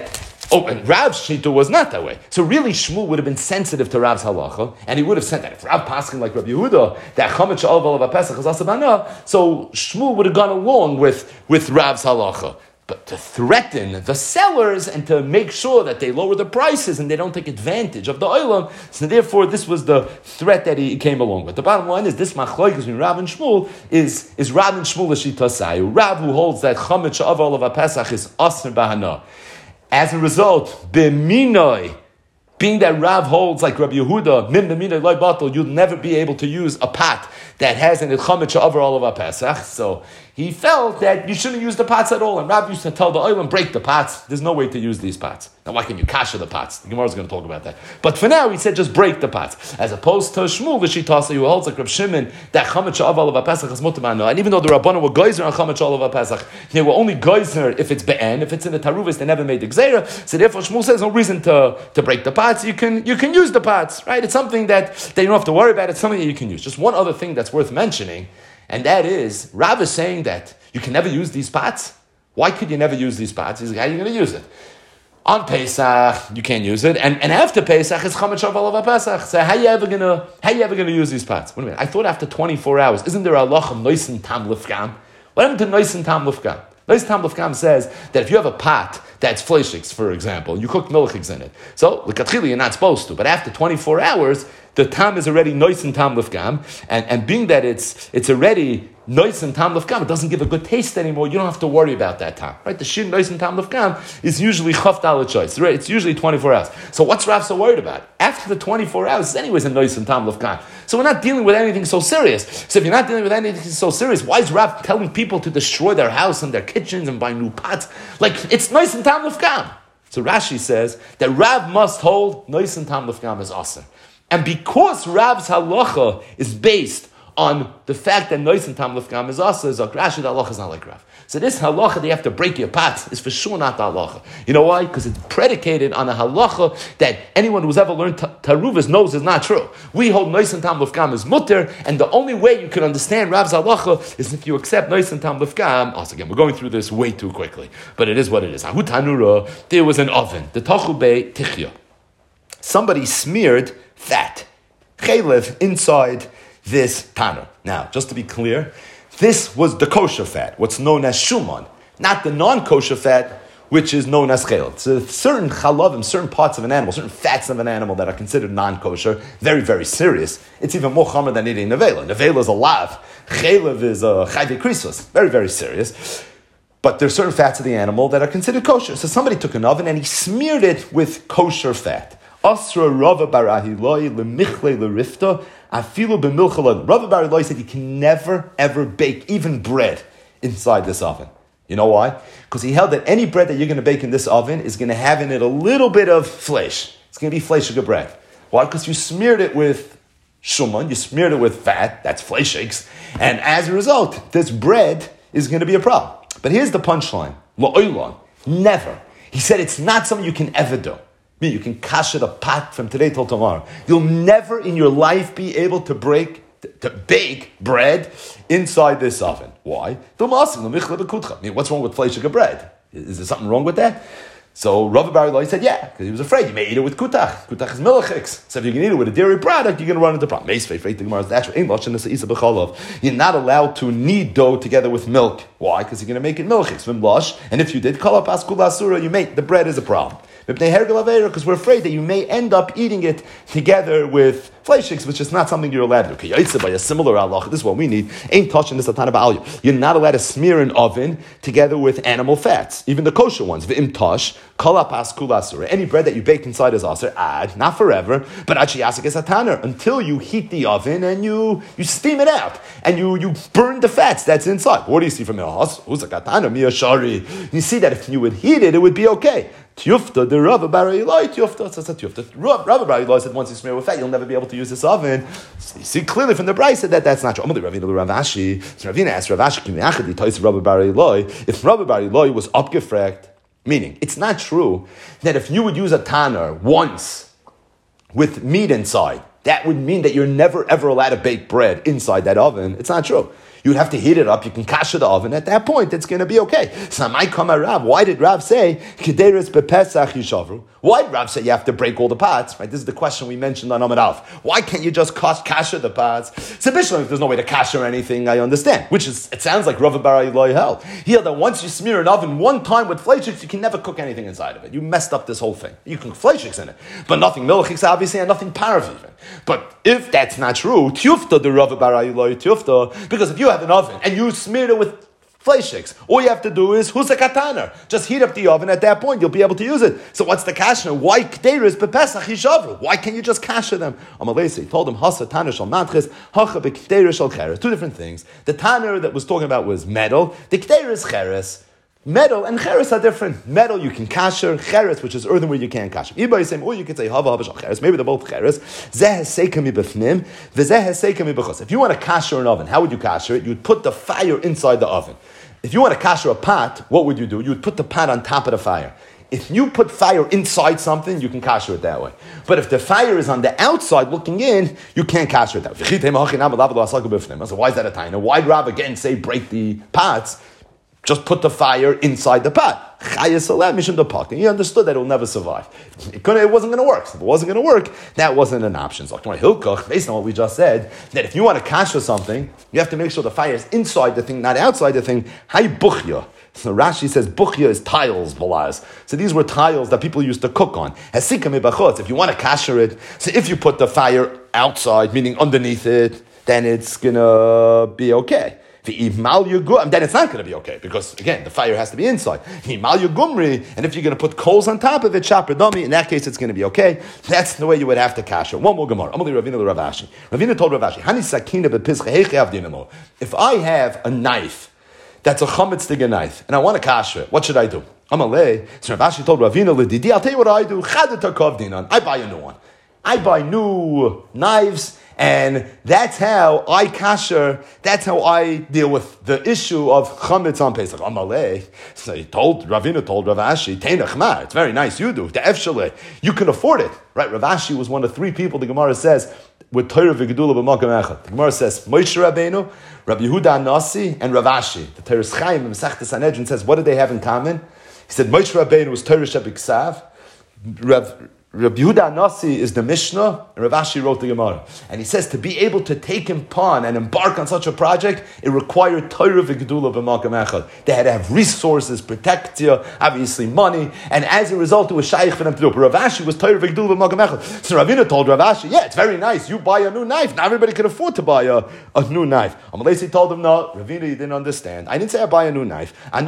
Oh, and Rav's shita was not that way. So really, Shmuel would have been sensitive to Rav's halacha, and he would have said that if Rav paskin like Rabbi Yehuda, that chametz she'alav alav Pesach is asabana, so Shmuel would have gone along with Rav's halacha. But to threaten the sellers and to make sure that they lower the prices and they don't take advantage of the oilam, so therefore this was the threat that he came along with. The bottom line is this machlokes between Rav and Shmuel is Rav and Shmuel l'shitasayu. Rav who holds that chametz she'alav alav Pesach is asr bahana. As a result, b'minoi, being that Rav holds like Rabbi Yehuda, min b'minoi loy batal, you'll never be able to use a pot that has an chametz she'avar olav Pesach. So he felt that you shouldn't use the pots at all. And Rav used to tell the oilam, break the pots. There's no way to use these pots. Now, why can you kasha the pots? The Gemara is going to talk about that. But for now, he said just break the pots. As opposed to Shmuel, the Shitasa, who holds like Reb Shimon, that chametz she'avar olav Pesach is mutamano. And even though the Rabbanan were geyser on chametz she'avar Pesach, they were only geyser if it's be'en. If it's in the taruvis, they never made the gzeira. So therefore, Shmuel says no reason to break the pots. You can use the pots, right? It's something that you don't have to worry about. It's something that you can use. Just one other thing that's worth mentioning, and that is, Rav is saying that you can never use these pots. Why could you never use these pots? He's like, how are you going to use it? On Pesach, you can't use it, and after Pesach, it's chametz she'avar olav Pesach. So how are you ever gonna use these pots? Wait a minute, I thought after 24 hours, isn't there a halacha of noisen tam lifgam? What happened to noisen tam lifgam? Noisen tam lifgam says that if you have a pot that's fleishiks, for example, you cook milchiks in it. So, l'katchili, you're not supposed to, but after 24 hours, the tam is already noisen tam lifgam, and being that it's already noisen tam lifgam, it doesn't give a good taste anymore. You don't have to worry about that tam, right? The shin noisen tam lifgam is usually chav dalet choice, right? It's usually 24 hours. So what's Rav so worried about? After the 24 hours, it's anyways a noisen tam lifgam. So we're not dealing with anything so serious. So if you're not dealing with anything so serious, why is Rav telling people to destroy their house and their kitchens and buy new pots? Like, it's noisen tam lifgam. So Rashi says that Rav must hold noisen tam lifgam as aser. And because Rav's halacha is based on the fact that noisen tam lifgam is aser, Zok Rashi, the halacha is not like Rav. So this halacha that you have to break your pots is for sure not the halacha. You know why? Because it's predicated on a halacha that anyone who's ever learned Taruvas knows is not true. We hold noisen tam lifgam as mutter, and the only way you can understand Rav's halacha is if you accept noisen tam lifgam. Also, again, we're going through this way too quickly, but it is what it is. Ahu tanura, there was an oven. The tachu bei tichya. Somebody smeared fat, chaylev, inside this tanner. Now, just to be clear, this was the kosher fat, what's known as shuman, not the non-kosher fat, which is known as chaylev. So certain chalavim, certain parts of an animal, certain fats of an animal that are considered non-kosher, very, very serious. It's even more chomer than eating nevela. Nevela is a lav. Chaylev is a chayve krisos. Very, very serious. But there's certain fats of the animal that are considered kosher. So somebody took an oven and he smeared it with kosher fat. Asra Rava bar Ahiloi lemichle lerifta afilu b'milchalon. Rava bar Ahiloi said you can never ever bake even bread inside this oven. You know why? Because he held that any bread that you're going to bake in this oven is going to have in it a little bit of flesh. It's going to be fleshige bread. Why? Because you smeared it with shuman, you smeared it with fat, that's fleshikes, and as a result, this bread is going to be a problem. But here's the punchline. La'oilon, never. He said it's not something you can ever do. You can kasher a pot from today till tomorrow. You'll never in your life be able to bake bread inside this oven. Why? What's wrong with fleshige bread? Is there something wrong with that? So Rav Bar Eloi said, yeah, because he was afraid you may eat it with kutach. Kutach is milchiks. So if you can eat it with a dairy product, you're going to run into problems. You're not allowed to knead dough together with milk. Why? Because you're going to make it milchiks. And if you did, the bread is a problem. Because we're afraid that you may end up eating it together with fleshiks, which is not something you're allowed to do. Okay, by a similar halach, this is what we need. Ain't touching this atana ba'alya. You're not allowed to smear an oven together with animal fats, even the kosher ones. V'im tosh, kalapas kulasura. Any bread that you bake inside is aser. Not forever, but achiyasik is atana until you heat the oven and you steam it out and you burn the fats that's inside. What do you see from your house? You see that if you would heat it, it would be okay. Tiyufta, the Rav Bar Eloi, Tiyufta, so that's Tiyufta. Rav Bar Eloi said once you smear with fat, you'll never be able to use this oven. So you see clearly from the Brayse that that's not true. Ravina Ashi. So Ravina asked Rav Ashi, Rav Bar Eloi, if Rav Bar Eloi was upgefragt, meaning it's not true that if you would use a tanner once with meat inside, that would mean that you're never ever allowed to bake bread inside that oven. It's not true. You'd have to heat it up. You can kasher the oven. At that point, it's going to be okay. So I come at Rav. Why did Rav say, Kederis bepesach yishavru? Why did Rav say you have to break all the pots? Right? This is the question we mentioned on Amud Aleph. Why can't you just kasher the pots? So Bishlam, if there's no way to kasher anything, I understand. Which is, it sounds like Rav Bar Eloi hell. Here, that once you smear an oven one time with fleischiks, you can never cook anything inside of it. You messed up this whole thing. You can cook fleischiks in it, but nothing milchiks obviously, and nothing parav even. But if that's not true, tiyufta the Rav Bar Eloi tiyufta, because if you have an oven and you smeared it with fleischiks, all you have to do is husa kataner. Just heat up the oven. At that point, you'll be able to use it. So what's the kasher? Why k'deris bepesach yishavru? Why can't you just kasher them? Amalei told him hasa taner shal matches hacha bek'deris shal cheres. Two different things. The taner that was talking about was metal. The k'deris cheres. Metal and cheres are different. Metal you can kasher, cheres, which is earthenware, you can't kasher. Or you could say hava shal cheres. Maybe they're both cheres. Zeh heseka mi b'fnim, v'zeh heseka mi b'chos. If you want to kasher an oven, how would you kasher it? You'd put the fire inside the oven. If you want to kasher a pot, what would you do? You would put the pot on top of the fire. If you put fire inside something, you can kasher it that way. But if the fire is on the outside looking in, you can't kasher it that way. So why is that a taina? Why'd Rav again say break the pots? Just put the fire inside the pot. He understood that it will never survive. It wasn't going to work. So if it wasn't going to work, that wasn't an option. So based on what we just said, that if you want to kasher something, you have to make sure the fire is inside the thing, not outside the thing. Hay buchya. So Rashi says buchya is tiles, balaz. So these were tiles that people used to cook on. If you want to kasher it, so if you put the fire outside, meaning underneath it, then it's going to be okay. Then it's not going to be okay because again the fire has to be inside. And if you're going to put coals on top of it, dummy, in that case it's going to be okay. That's the way you would have to kasher. One more gemara. Ravina told Rav Ashi, if I have a knife that's a chametz digger knife and I want to kasher it, what should I do? Amalei. So Rav Ashi told Ravina, I'll tell you what I do. I buy a new one. I buy new knives. And that's how I kasher, that's how I deal with the issue of chametz on Pesach. Amalei. So Ravina told Rav Ashi, Teinachmar, it's very nice, you do. You can afford it. Right? Rav Ashi was one of three people, the Gemara says, with Torah v'gedula b'makam echad. The Gemara says, Moshe Rabbeinu, Rabbi Yehuda Nasi, and Rav Ashi. The Teres Chaim in Masechta Sanhedrin says, what did they have in common? He said, Moshe Rabbeinu was Torah Shebiksav, Rabbi Yehuda Nasi is the Mishnah, and Rav Ashi wrote the Gemara. And he says to be able to take upon and embark on such a project, it required Torah v'gedula b'makam echad. They had to have resources, protectia, obviously money, and as a result, it was shaykh for them to do it. But Rav Ashi was Torah v'gedula b'makam echad. So Ravina told Rav Ashi, yeah, it's very nice. You buy a new knife. Not everybody can afford to buy a new knife. Amalei told him, no, Ravina, you didn't understand. I didn't say I buy a new knife. I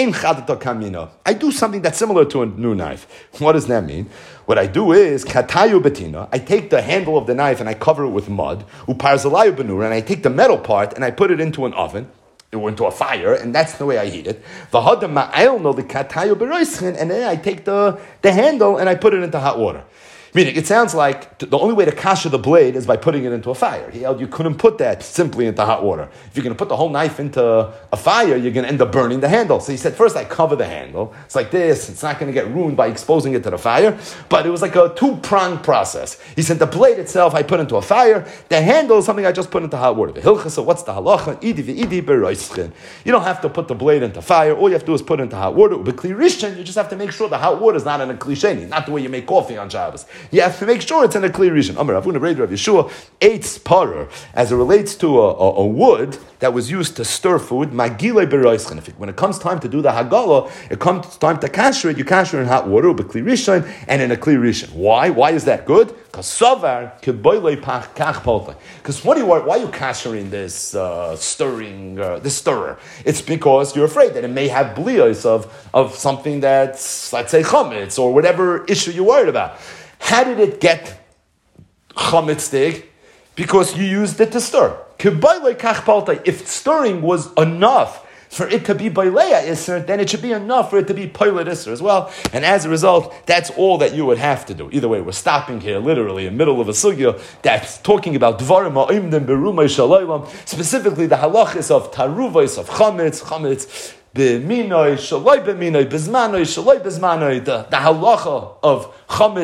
do something that's similar to a new knife. What does that mean? What I do is, katayu betina, I take the handle of the knife and I cover it with mud, uparzalayu benura, and I take the metal part and I put it into an oven, or into a fire, and that's the way I heat it. And then I take the handle and I put it into hot water. Meaning, it sounds like the only way to kasher the blade is by putting it into a fire. He held you couldn't put that simply into hot water. If you're going to put the whole knife into a fire, you're going to end up burning the handle. So he said, first I cover the handle. It's like this. It's not going to get ruined by exposing it to the fire. But it was like a two-pronged process. He said, the blade itself I put into a fire. The handle is something I just put into hot water. So what's the halacha? You don't have to put the blade into fire. All you have to do is put it into hot water. You just have to make sure the hot water is not in a klisheni, not the way you make coffee on Shabbos. You have to make sure it's in a clear region. Amar Ravuna Rav Yeshua eitz parer, as it relates to a wood that was used to stir food. Magile beroischen. When it comes time to do the hagala, it comes time to kasher it. You kasher in hot water, but clear rishon and in a clear rishon. Why? Why is that good? Because savar keboile pach kach polta. Because why are you kashering this this stirrer? It's because you're afraid that it may have blios of something that's, let's say, chametz or whatever issue you're worried about. How did it get chametzdig? Because you used it to stir. If stirring was enough for it to be Baileya Isser, then it should be enough for it to be Pilot Isser as well. And as a result, that's all that you would have to do. Either way, we're stopping here literally in the middle of a sugya that's talking about Dvarim Ha'imdim Berumay Shalaylam, specifically the halachis of Taruvais, of Chametz, B'minoi, Shalai B'minoi, Bizmanoi, Shalai Bizmanoi, the halacha of Chametz,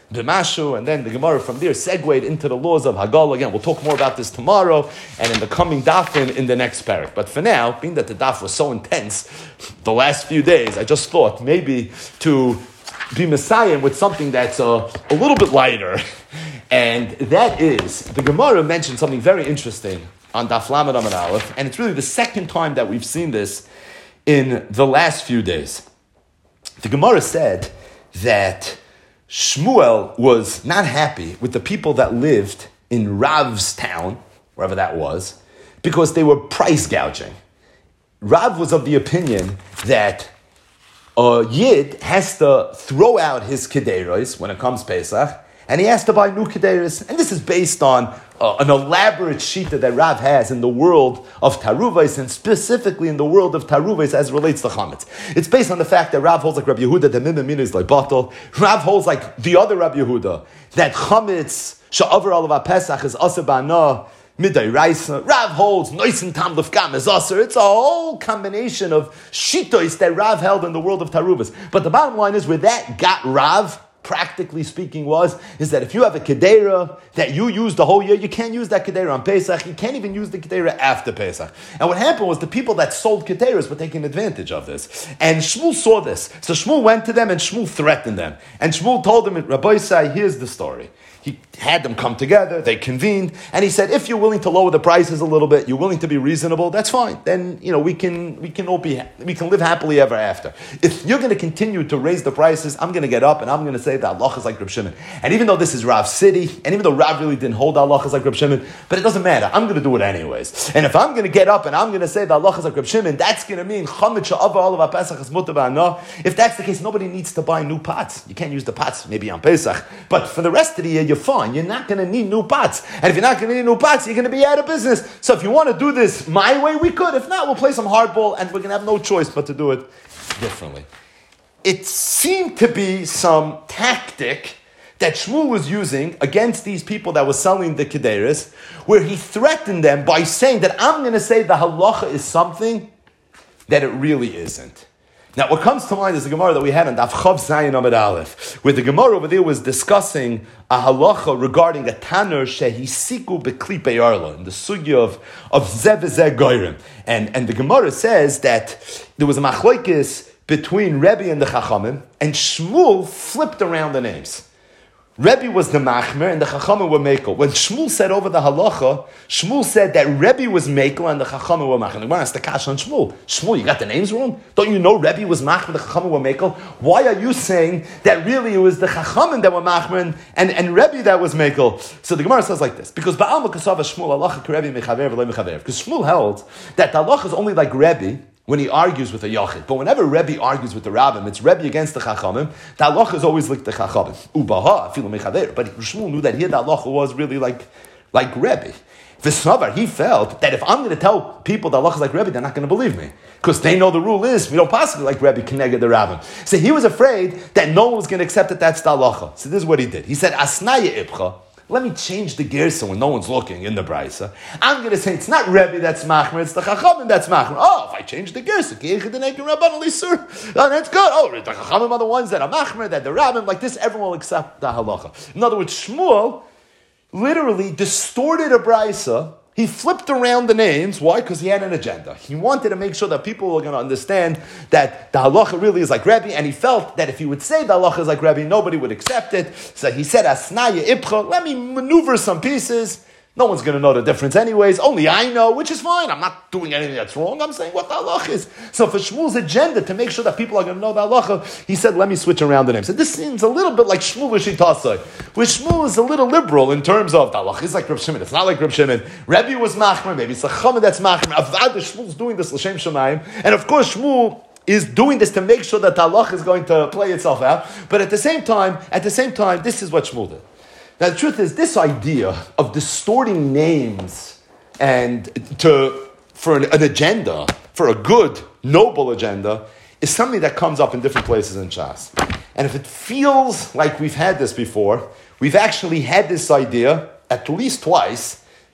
b'mashu, and then the Gemara from there segued into the laws of Hagala. Again, we'll talk more about this tomorrow and in the coming dafin in the next parak. But for now, being that the daf was so intense the last few days, I just thought maybe to be Messiah with something that's a little bit lighter. And that is, the Gemara mentioned something very interesting on Daf Lamed Amud Aleph, and it's really the second time that we've seen this in the last few days. The Gemara said that Shmuel was not happy with the people that lived in Rav's town, wherever that was, because they were price gouging. Rav was of the opinion that a Yid has to throw out his Kedeiros when it comes Pesach, and he has to buy new Kedeiros. And this is based on an elaborate shita that Rav has in the world of Taruvais, and specifically in the world of Taruvais as it relates to Chametz. It's based on the fact that Rav holds like Rabbi Yehuda, that Mimimina is like Batal. Rav holds like the other Rabbi Yehuda, that Chametz, Sha'avar Alav Pesach is Asa Ba'ana, Midday Raisa. Rav holds Noisin Tam Lefkam is Aser. It's a whole combination of shitos that Rav held in the world of Taruvas. But the bottom line is, where that got Rav, practically speaking, is that if you have a Kedera that you use the whole year, you can't use that Kedera on Pesach. You can't even use the Kedera after Pesach. And what happened was the people that sold Kederas were taking advantage of this. And Shmuel saw this. So Shmuel went to them and Shmuel threatened them. And Shmuel told them, Rabbi Isai, here's the story. He had them come together, they convened, and he said, if you're willing to lower the prices a little bit, you're willing to be reasonable, that's fine. Then, we can live happily ever after. If you're going to continue to raise the prices, I'm going to get up and I'm going to say that Allah is like Reb Shimon. And even though this is Rav's city, and even though Rav really didn't hold Allah is like Reb Shimon, but it doesn't matter, I'm going to do it anyways. And if I'm going to get up and I'm going to say that Allah is like Reb Shimon, that's going to mean Chametz Sha'avar Alav Pesach is Mutar Ba'ana. If that's the case, nobody needs to buy new pots. You can't use the pots maybe on Pesach, but for the rest of the year, you're fine. You're not going to need new pots. And if you're not going to need new pots, you're going to be out of business. So if you want to do this my way, we could. If not, we'll play some hardball and we're going to have no choice but to do it differently. It seemed to be some tactic that Shmuel was using against these people that were selling the Kederis, where he threatened them by saying that I'm going to say the halacha is something that it really isn't. Now, what comes to mind is the Gemara that we had on Daf Chav Zayin Amud Aleph, where the Gemara over there was discussing a halacha regarding a tanner shehisiku beklipe arla, in the sugya of zev v'zeh goyrim. And the Gemara says that there was a machlokes between Rebbe and the Chachamim, and Shmuel flipped around the names. Rebbe was the Machmer and the Chachamim were Mekel. When Shmuel said over the halacha, Shmuel said that Rebbe was Mekel and the Chachamim were Machmer. The Gemara asked the Kash on Shmuel. Shmuel, you got the names wrong? Don't you know Rebbe was Machmer and the Chachamim were Mekel? Why are you saying that really it was the Chachamim that were Machmer and Rebbe that was Mekel? So the Gemara says like this, because Ba'al Makasava Shmuel halacha k'Rebbe mechaver v'lo mechaver. Because Shmuel held that the halacha is only like Rebbe when he argues with a Yachid. But whenever Rebbe argues with the Rabbim, it's Rebbe against the Chachamim, the halacha is always like the Chachamim. Ubaha, afilu mechaver. But Shmuel knew that here the halacha was really like Rebbe. V'snavar, he felt that if I'm going to tell people the halacha is like Rebbe, they're not going to believe me. Because they know the rule is, we don't possibly like Rebbe Keneged the Rabbim. So he was afraid that no one was going to accept that that's the halacha. So this is what he did. He said, Asnaya Ibcha, let me change the gersa when no one's looking in the brisa. I'm going to say it's not Rebbe that's machmer, it's the Chachamim that's machmer. Oh, if I change the gersa, that's good. Oh, the Chachamim are the ones that are machmer, that the Rabbim, like this, everyone will accept the halacha. In other words, Shmuel literally distorted a brisa. He flipped around the names. Why? Because he had an agenda. He wanted to make sure that people were going to understand that the halacha really is like Rebbe, and he felt that if he would say the halacha is like Rebbe, nobody would accept it. So he said, Asnaya Ibcha, let me maneuver some pieces. No one's going to know the difference anyways. Only I know, which is fine. I'm not doing anything that's wrong. I'm saying what the halacha is. So for Shmuel's agenda, to make sure that people are going to know the halacha, he said, let me switch around the names. So this seems a little bit like Shmuel Shitasai, where Shmuel is a little liberal in terms of the halacha is like Reb Shimon. It's not like Reb Shimon. Rebbe was machmer. Maybe it's a Chachamim that's machmer. Avad, Shmuel's doing this l'shem shamayim. And of course, Shmuel is doing this to make sure that the halacha is going to play itself out. But at the same time, this is what Shmuel did. Now the truth is, this idea of distorting names and for an agenda, for a good, noble agenda, is something that comes up in different places in Shas. And if it feels like we've had this before, we've actually had this idea at least twice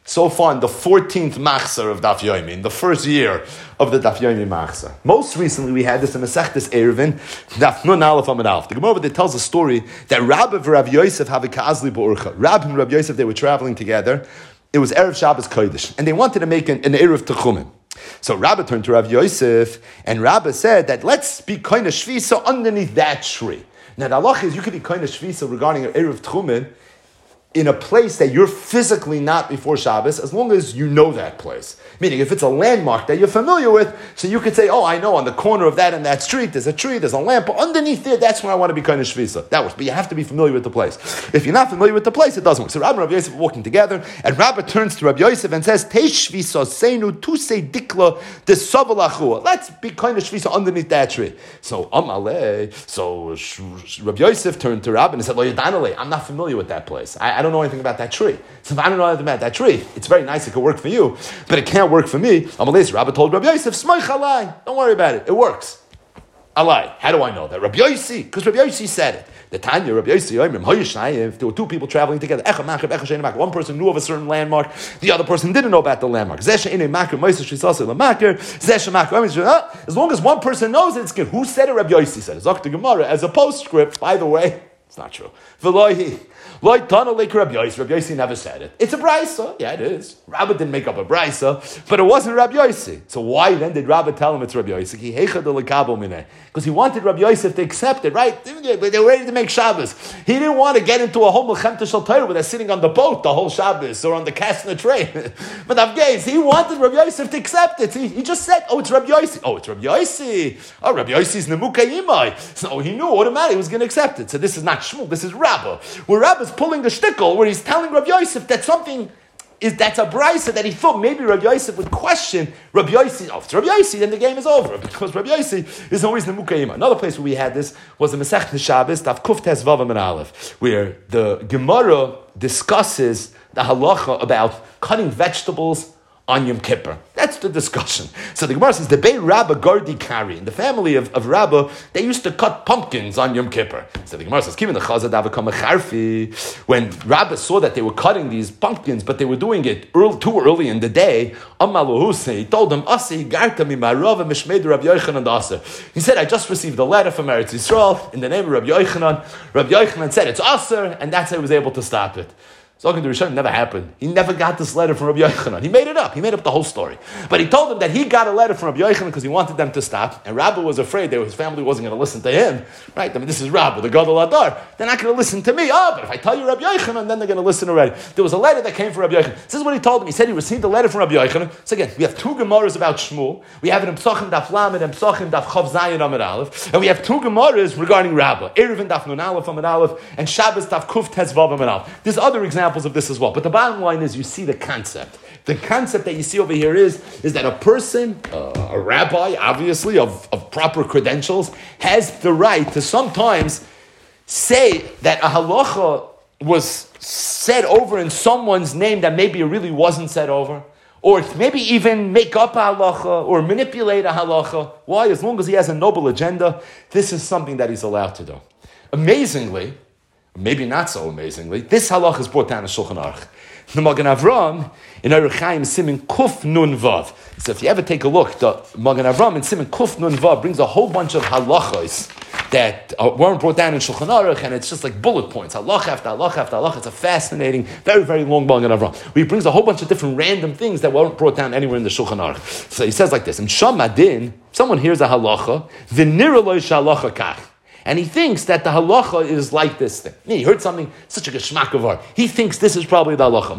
So far in the 14th Machzor of Daf Yomi, in the first year of the Daf Yomi Machzor. Most recently we had this in Masechtas Eruvin, Daf Nun Aleph Amud Aleph. The Gemara over there tells a story that Rabbi and Rabbi Yosef have a Ka'azli Ba'urcha. Rabbi and Rabbi Yosef, they were traveling together. It was Erev Shabbos Kodesh, and they wanted to make an Erev Techumim. So Rabbi turned to Rabbi Yosef, and Rabbi said that let's be kind of shvisa underneath that tree. Now the halach is you could be kind of shvisa regarding an Erev Techumim in a place that you're physically not before Shabbos, as long as you know that place. Meaning, if it's a landmark that you're familiar with, so you could say, oh, I know on the corner of that and that street, there's a tree, there's a lamp, but underneath there, that's where I want to be kind of shvisa. That works, but you have to be familiar with the place. If you're not familiar with the place, it doesn't work. So Rabbi and Rabbi Yosef are walking together, and Rabbi turns to Rabbi Yosef and says, Teish shvisa seinu tu se dikla desavalachua. Let's be kind of shvisa underneath that tree. So Rabbi Yosef turned to Rabbi and said, Lo yadanale, I'm not familiar with that place. I don't know anything about that tree. So if I don't know anything about that tree, it's very nice, it could work for you, but it can't work for me. Rabbi told Rabbi Yosef, Smoich alai, don't worry about it, it works. Alai, how do I know that? Rabbi Yosef, because Rabbi Yosef said it. The Tanya, Rabbi Yosef, if there were two people traveling together, one person knew of a certain landmark, the other person didn't know about the landmark. As long as one person knows it, it's good. Who said it? Rabbi Yosef said it. Dr. Gemara, as a postscript, by the way, it's not true. Rabbi Yossi never said it. It's a brisa. Yeah, it is. Rabbi didn't make up a brisa, but it wasn't Rabbi Yossi. So why then did Rabbi tell him it's Rabbi Yossi? Because he wanted Rabbi Yosef to accept it, right? They were ready to make Shabbos. He didn't want to get into a whole Melchemta Shel Torah where they're sitting on the boat the whole Shabbos or on the Kastner train. But he wanted Rabbi Yosef to accept it. He just said, oh, it's Rabbi Yossi. Oh, it's Rabbi Yossi. Oh, Rabbi Yossi's Nemuka Yimai. So he knew automatically he was going to accept it. So this is not Shmuel, this is Rabbi. Where Rabbi's pulling the shtickle, where he's telling Rabbi Yosef that something that's a brisa that he thought maybe Rabbi Yosef would question Rabbi Yossi. Oh, if it's Rabbi Yossi, then the game is over, because Rabbi Yossi is always the Mukayima. Another place where we had this was the Masechta Shabbos, Daf Kuf Tes Vav Amud Aleph, where the Gemara discusses the halacha about cutting vegetables on Yom Kippur. That's the discussion. So the Gemara says, the Beit Rabba Gardi Kari, in the family of Rabba, they used to cut pumpkins on Yom Kippur. So the Gemara says, Kiven the Chazad Avakam Charfi. When Rabba saw that they were cutting these pumpkins, but they were doing it too early in the day, he told them, he said, I just received a letter from Eretz Yisrael in the name of Rabbi Yochanan. Rabbi Yochanan said it's Aser, and that's how he was able to stop it. Talking to Rishon never happened. He never got this letter from Rabbi Yochanan. He made it up. He made up the whole story. But he told them that he got a letter from Rabbi Yochanan because he wanted them to stop. And Rabbi was afraid that his family wasn't going to listen to him. Right? I mean, this is Rabbi, the Gadol Adar. They're not going to listen to me. Oh, but if I tell you Rabbi Yochanan, then they're going to listen already. There was a letter that came from Rabbi Yochanan. This is what he told them. He said he received a letter from Rabbi Yochanan. So again, we have two Gemaras about Shmuel. We have it in Psachim Daf Lamed and Psachim Daf Chav Zayin Amud Aleph. And we have two Gemaras regarding Rabbi. Eruvin Daf Nun Aleph Amud Aleph and Shabbos Daf Kuf Tes Vav Amud Aleph. There's other examples of this as well. But the bottom line is you see the concept. The concept that you see over here is that a person, a rabbi, obviously, of proper credentials, has the right to sometimes say that a halacha was said over in someone's name that maybe it really wasn't said over, or maybe even make up a halacha or manipulate a halacha. Why? As long as he has a noble agenda, this is something that he's allowed to do. Amazingly, maybe not so amazingly, this halacha is brought down in Shulchan Aruch. The Magen Avram in Orach Chaim Siman Kuf Nun Vav. So if you ever take a look, the Magen Avram in Siman Kuf Nun Vav brings a whole bunch of halachos that weren't brought down in Shulchan Aruch, and it's just like bullet points, halacha after halacha after halacha. It's a fascinating, very, very long Magen Avram. He brings a whole bunch of different random things that weren't brought down anywhere in the Shulchan Aruch. So he says like this: in Sham Adin, someone hears a halacha, v'nira lo shalacha kach. And he thinks that the halacha is like this thing. He heard something, such a geschmack of art. He thinks this is probably the halacha.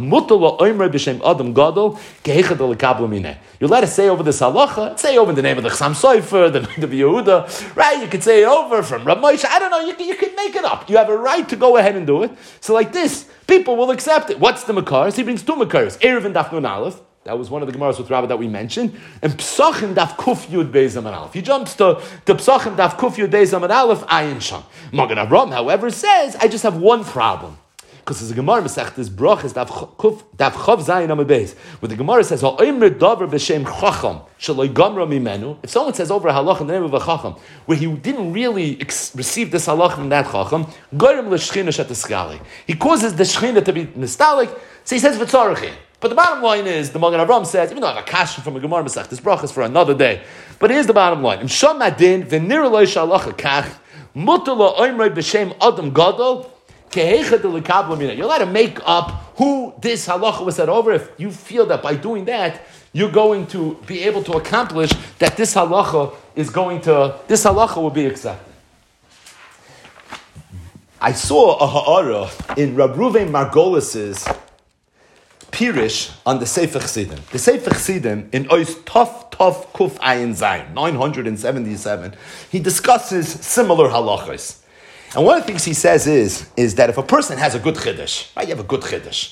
You're allowed to say over this halacha, say over in the name of the Chassam Sofer, the name of Yehuda, right? You could say it over from Rav Moshe. I don't know, you could make it up. You have a right to go ahead and do it. So like this, people will accept it. What's the Makaris? He brings two Makaris. Erev and Daf Nun Aleph. That was one of the Gemaras with Rabbi that we mentioned. And Psachim Daf Kuf Yud Beis Amud Aleph. He jumps to Psachim Daf Kuf Yud Beis Amud Aleph, Ayin Sham. Magen Avram, however, says, I just have one problem. Because there's a Gemara Masechtas Brachos Daf Chav Zayin Amud Beis, where the Gemara says, Ha'omer davar b'shem chacham shaloi gamra mimenu. If someone says over a halach in the name of a chacham, where he didn't really receive this halach from that chacham, goyim l'shchina sheteskali. He causes the shchina to be mistalik. So he says v'tzarachin. But the bottom line is, the Magen Avraham says, even though I have a kasha from a Gemara Masechtas Brachos for another day, but here's the bottom line. Im sham adin v'nir lo shalacha kach mutar lo oimrei b'shem adam gadol kehechet lekabla mina. You're allowed to make up who this halacha was said over if you feel that by doing that you're going to be able to accomplish that this halacha will be accepted. I saw a ha'ara in Rab Ruven Margolis's Pirish on the Sefer Chassidim. The Sefer Chassidim in Ois Tov Kuf Ayin Zayin 977. He discusses similar halachas, and one of the things he says is that if a person has a good chiddush, right? You have a good chiddush,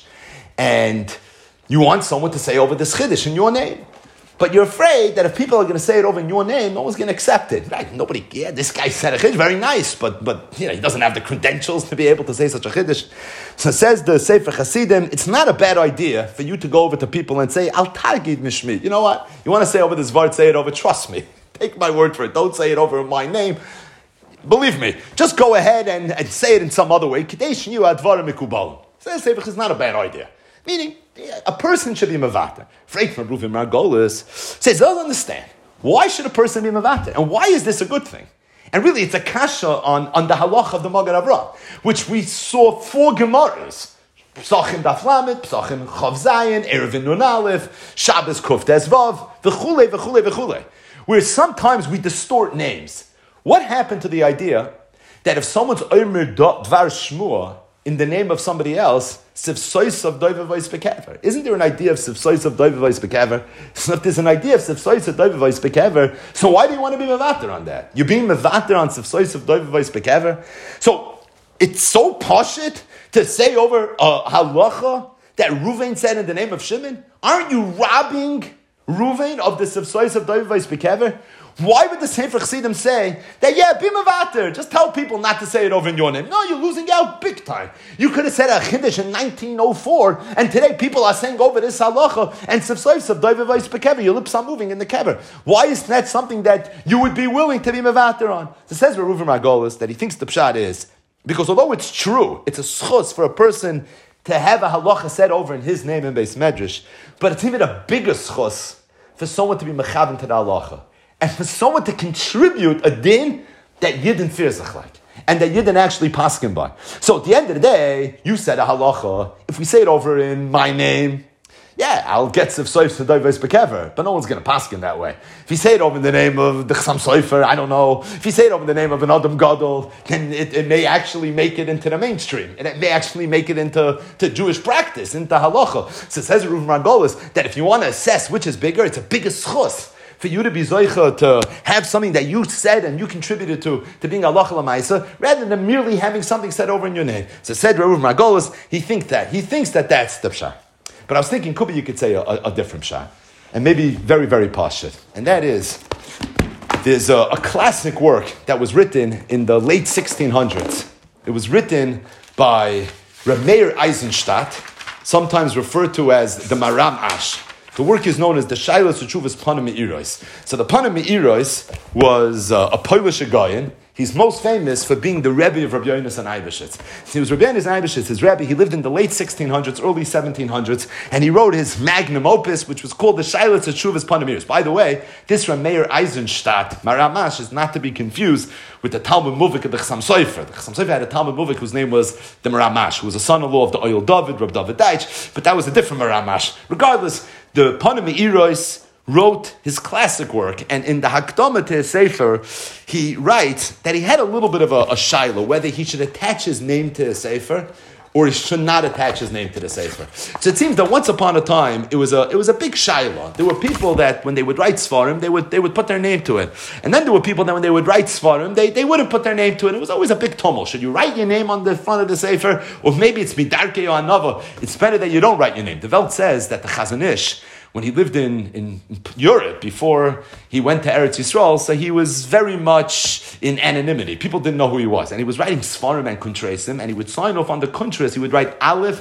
and you want someone to say over this chiddush in your name. But you're afraid that if people are going to say it over in your name, no one's going to accept it. Right? This guy said a chiddush, very nice, but he doesn't have the credentials to be able to say such a chiddush. So says the Sefer Chassidim, it's not a bad idea for you to go over to people and say, Al Targid Mishmi. You know what? You want to say over this word, say it over, trust me. Take my word for it. Don't say it over in my name. Believe me. Just go ahead and say it in some other way. Kadesh you advarim mikubal. Says Sefer Chassidim, it's not a bad idea. Meaning, a person should be mavater. Freit from Reuven Margolis says, doesn't understand. Why should a person be mavater? And why is this a good thing? And really, it's a kasha on the halach of the Magen Avraham, which we saw 4 Gemaras. Psachim Daf Lamed, Psachim Chav Zayin, Erevin Nun Aleph, Shabbos Kuf Tes Vav, v'chule, v'chule, v'chule. Where sometimes we distort names. What happened to the idea that if someone's Omer Dvar Shmua in the name of somebody else, Sivsois of Doivavais Bekever. Isn't there an idea of Sivsois of Doivavais Bekever? So if there's an idea of Sivsois of Doivavais Bekever, so why do you want to be mevater on that? You're being mevater on Sivsois of Doivavais Bekever? So it's so poshut to say over halacha that Ruvain said in the name of Shimon? Aren't you robbing Ruvain of the Sivsois of Doivavais Bekever? Why would the Sefer Chassidim say that, be mevater, just tell people not to say it over in your name? No, you're losing out big time. You could have said a chiddush in 1904, and today people are saying over this halacha, and sefsois of doivavais bekever, your lips are moving in the kever. Why is that something that you would be willing to be mevater on? So it says Reuven Margolis that he thinks the pshat is, because although it's true, it's a schus for a person to have a halacha said over in his name in Beis Medrash, but it's even a bigger schus for someone to be mechaven to the halacha. And for someone to contribute a din that Yidden fears like, and that Yidden actually paskin by. So at the end of the day, you said a halacha. If we say it over in my name, I'll get Sifsoif to Doivais Bekever, but no one's going to paskin that way. If you say it over in the name of the Chsam Soifer, I don't know. If you say it over in the name of an Adam Gadol, then it may actually make it into the mainstream. And it may actually make it into Jewish practice, into halacha. So it says Reuven Margolis that if you want to assess which is bigger, it's a bigger schus for you to be zoicha, to have something that you said and you contributed to being halacha l'maisa, rather than merely having something said over in your name. So said Reuven Margolis, he thinks that that's the pshat. But I was thinking, could be you could say a different pshat, and maybe very, very pashut. And that is, there's a classic work that was written in the late 1600s. It was written by Reb Meir Eisenstadt, sometimes referred to as the Maram Ash. The work is known as the Shailas Uchuvas Panim Me'iros. So the Panim Me'iros was a Polish Gaon. He's most famous for being the Rebbe of Rabbi Yonasan Eibeshitz. He was Rabbi Yonasan Eibeshitz, his Rebbe. He lived in the late 1600s, early 1700s, and he wrote his magnum opus, which was called the Shailas Uchuvas Panim Me'iros. By the way, this Rameir Eisenstadt, Maramash, is not to be confused with the Talmud Muvik of the Chsam Sofer. The Chsam Sofer had a Talmud Muvik whose name was the Maramash, who was a son-in-law of the Oyel David, Reb David Deitch, but that was a different Maramash. Regardless, the Panim Me'iros wrote his classic work, and in the Hakdama to his Sefer, he writes that he had a little bit of a shaila, whether he should attach his name to his Sefer, or he should not attach his name to the Sefer. So it seems that once upon a time, it was a big shaila. There were people that when they would write Sfarim, they would put their name to it. And then there were people that when they would write Sfarim, they wouldn't put their name to it. It was always a big tumult. Should you write your name on the front of the Sefer? Or maybe it's Midarke or Anava. It's better that you don't write your name. The Welt says that the Chazon Ish, when he lived in Europe before he went to Eretz Yisrael, so he was very much in anonymity. People didn't know who he was. And he was writing Sfarim and Kuntresim, and he would sign off on the Kuntres. He would write Aleph,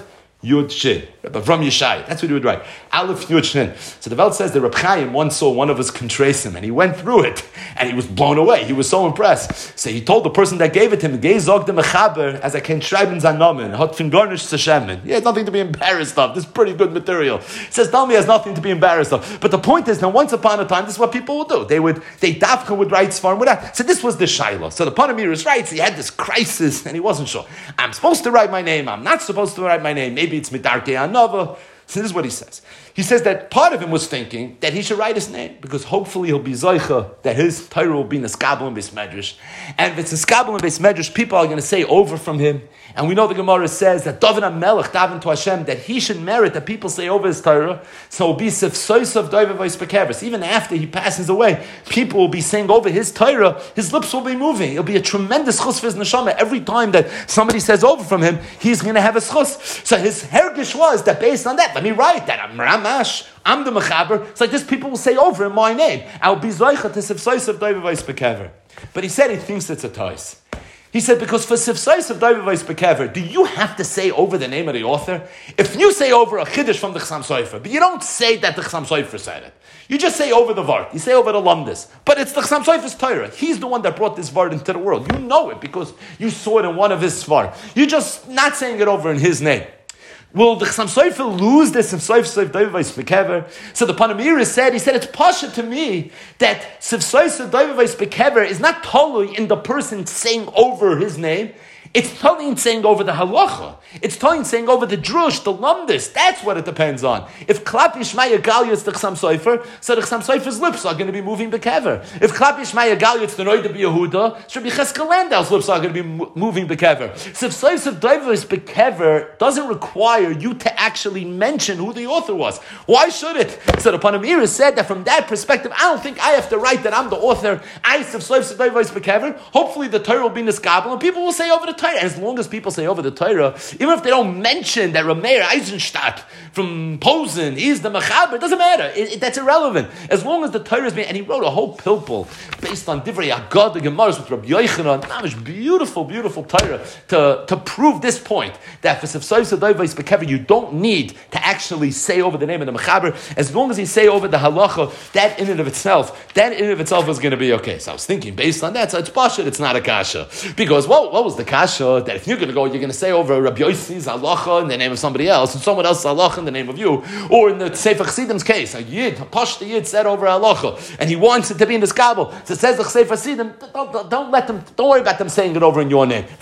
Yud Shin. But from Yeshai. That's what he would write. Aleph Yud Shin. So the Welt says that Reb Chaim once saw one of his contrasim, and he went through it, and he was blown away. He was so impressed. So he told the person that gave it to him, Gei zog dem Mechaber, as I can schreiben sein Namen, hat fin garnish zeshemen. He has nothing to be embarrassed of. This is pretty good material. He says, tell me he has nothing to be embarrassed of. But the point is, now once upon a time, this is what people would do. They dafka would write Sfarim with that. So this was the Shaila. So the Panamiris writes, he had this crisis, and he wasn't sure. I'm supposed to write my name, I'm not supposed to write my name. Maybe it's Midarkei Anava. So this is what he says. He says that part of him was thinking that he should write his name, because hopefully he'll be Zoicha, that his Torah will be Neskabel and Beis Medrash. And if it's Neskabel and Beis Medrash, people are going to say over from him. And we know the Gemara says that David HaMelech daven to Hashem, that he should merit that people say over his Torah. So it'll be Sefsoisav Doiva Vais Bekevis. Even after he passes away, people will be saying over his Torah, his lips will be moving. It'll be a tremendous chus for his neshama. Every time that somebody says over from him, he's going to have a chus. So his hergish was that based on that, let me write that I'm Ramash, I'm the Mechaber. It's like this, people will say over in my name. I'll be Zoicha to Sefsoisav Doiva Vais Bekever. But he said he thinks it's a tois. He said, because for Sifsais of David Vais Bekever, do you have to say over the name of the author? If you say over a Chiddush from the Chassam Sofer, but you don't say that the Chassam Sofer said it. You just say over the Vart. You say over the Lumdis. But it's the Chassam Sofer's Torah. He's the one that brought this Vart into the world. You know it because you saw it in one of his Svar. You're just not saying it over in his name. Will the Chassam Sofer lose this if Sofer David Vais Bekever? So the Panamiris said, he said, it's pasha to me that Sofer David Vais Bekever is not totally in the person saying over his name. It's totally in saying over the halacha. It's totally in saying over the drush, the lumdis. That's what it depends on. If Klap Yishmaya Galia is the Chassam Sofer, so the Chassam Sofer's lips are going to be moving bekever. If Klap Yishmaya Galia it's the Noida B'Yehuda, so Rabbi Cheskel Landau's lips are going to be moving bekever. So if Sofer Doivos bekever doesn't require you to actually mention who the author was. Why should it? So the Panamira said that from that perspective, I don't think I have to write that I'm the author. I have Sofer Doivos bekever. Hopefully the Torah will be niskabel and people will say over the Torah. And as long as people say over the Torah, even if they don't mention that Rameir Eisenstadt from Posen is the Mechaber, it doesn't matter. That's irrelevant. As long as the Torah is being, and he wrote a whole pilpul based on Divrei Agad, the Gemaras with Rabbi Yochanan, Namish, beautiful, beautiful Torah to prove this point that for Sefsois Doivos Bekever, you don't need to actually say over the name of the Mechaber. As long as you say over the halacha, that in and of itself is going to be okay. So I was thinking, based on that, so it's pasha, it's not a kasha. Because what was the kasha? That if you're going to go, you're going to say over Rabbi Yossi's halacha in the name of somebody else, and someone else's halacha in the name of you, or in the Sefer Chasidim's case, a Yid, a Pashta Yid said over halacha, and he wants it to be in the Kabul. So it says the Sefer Chassidim, don't worry about them saying it over in your name.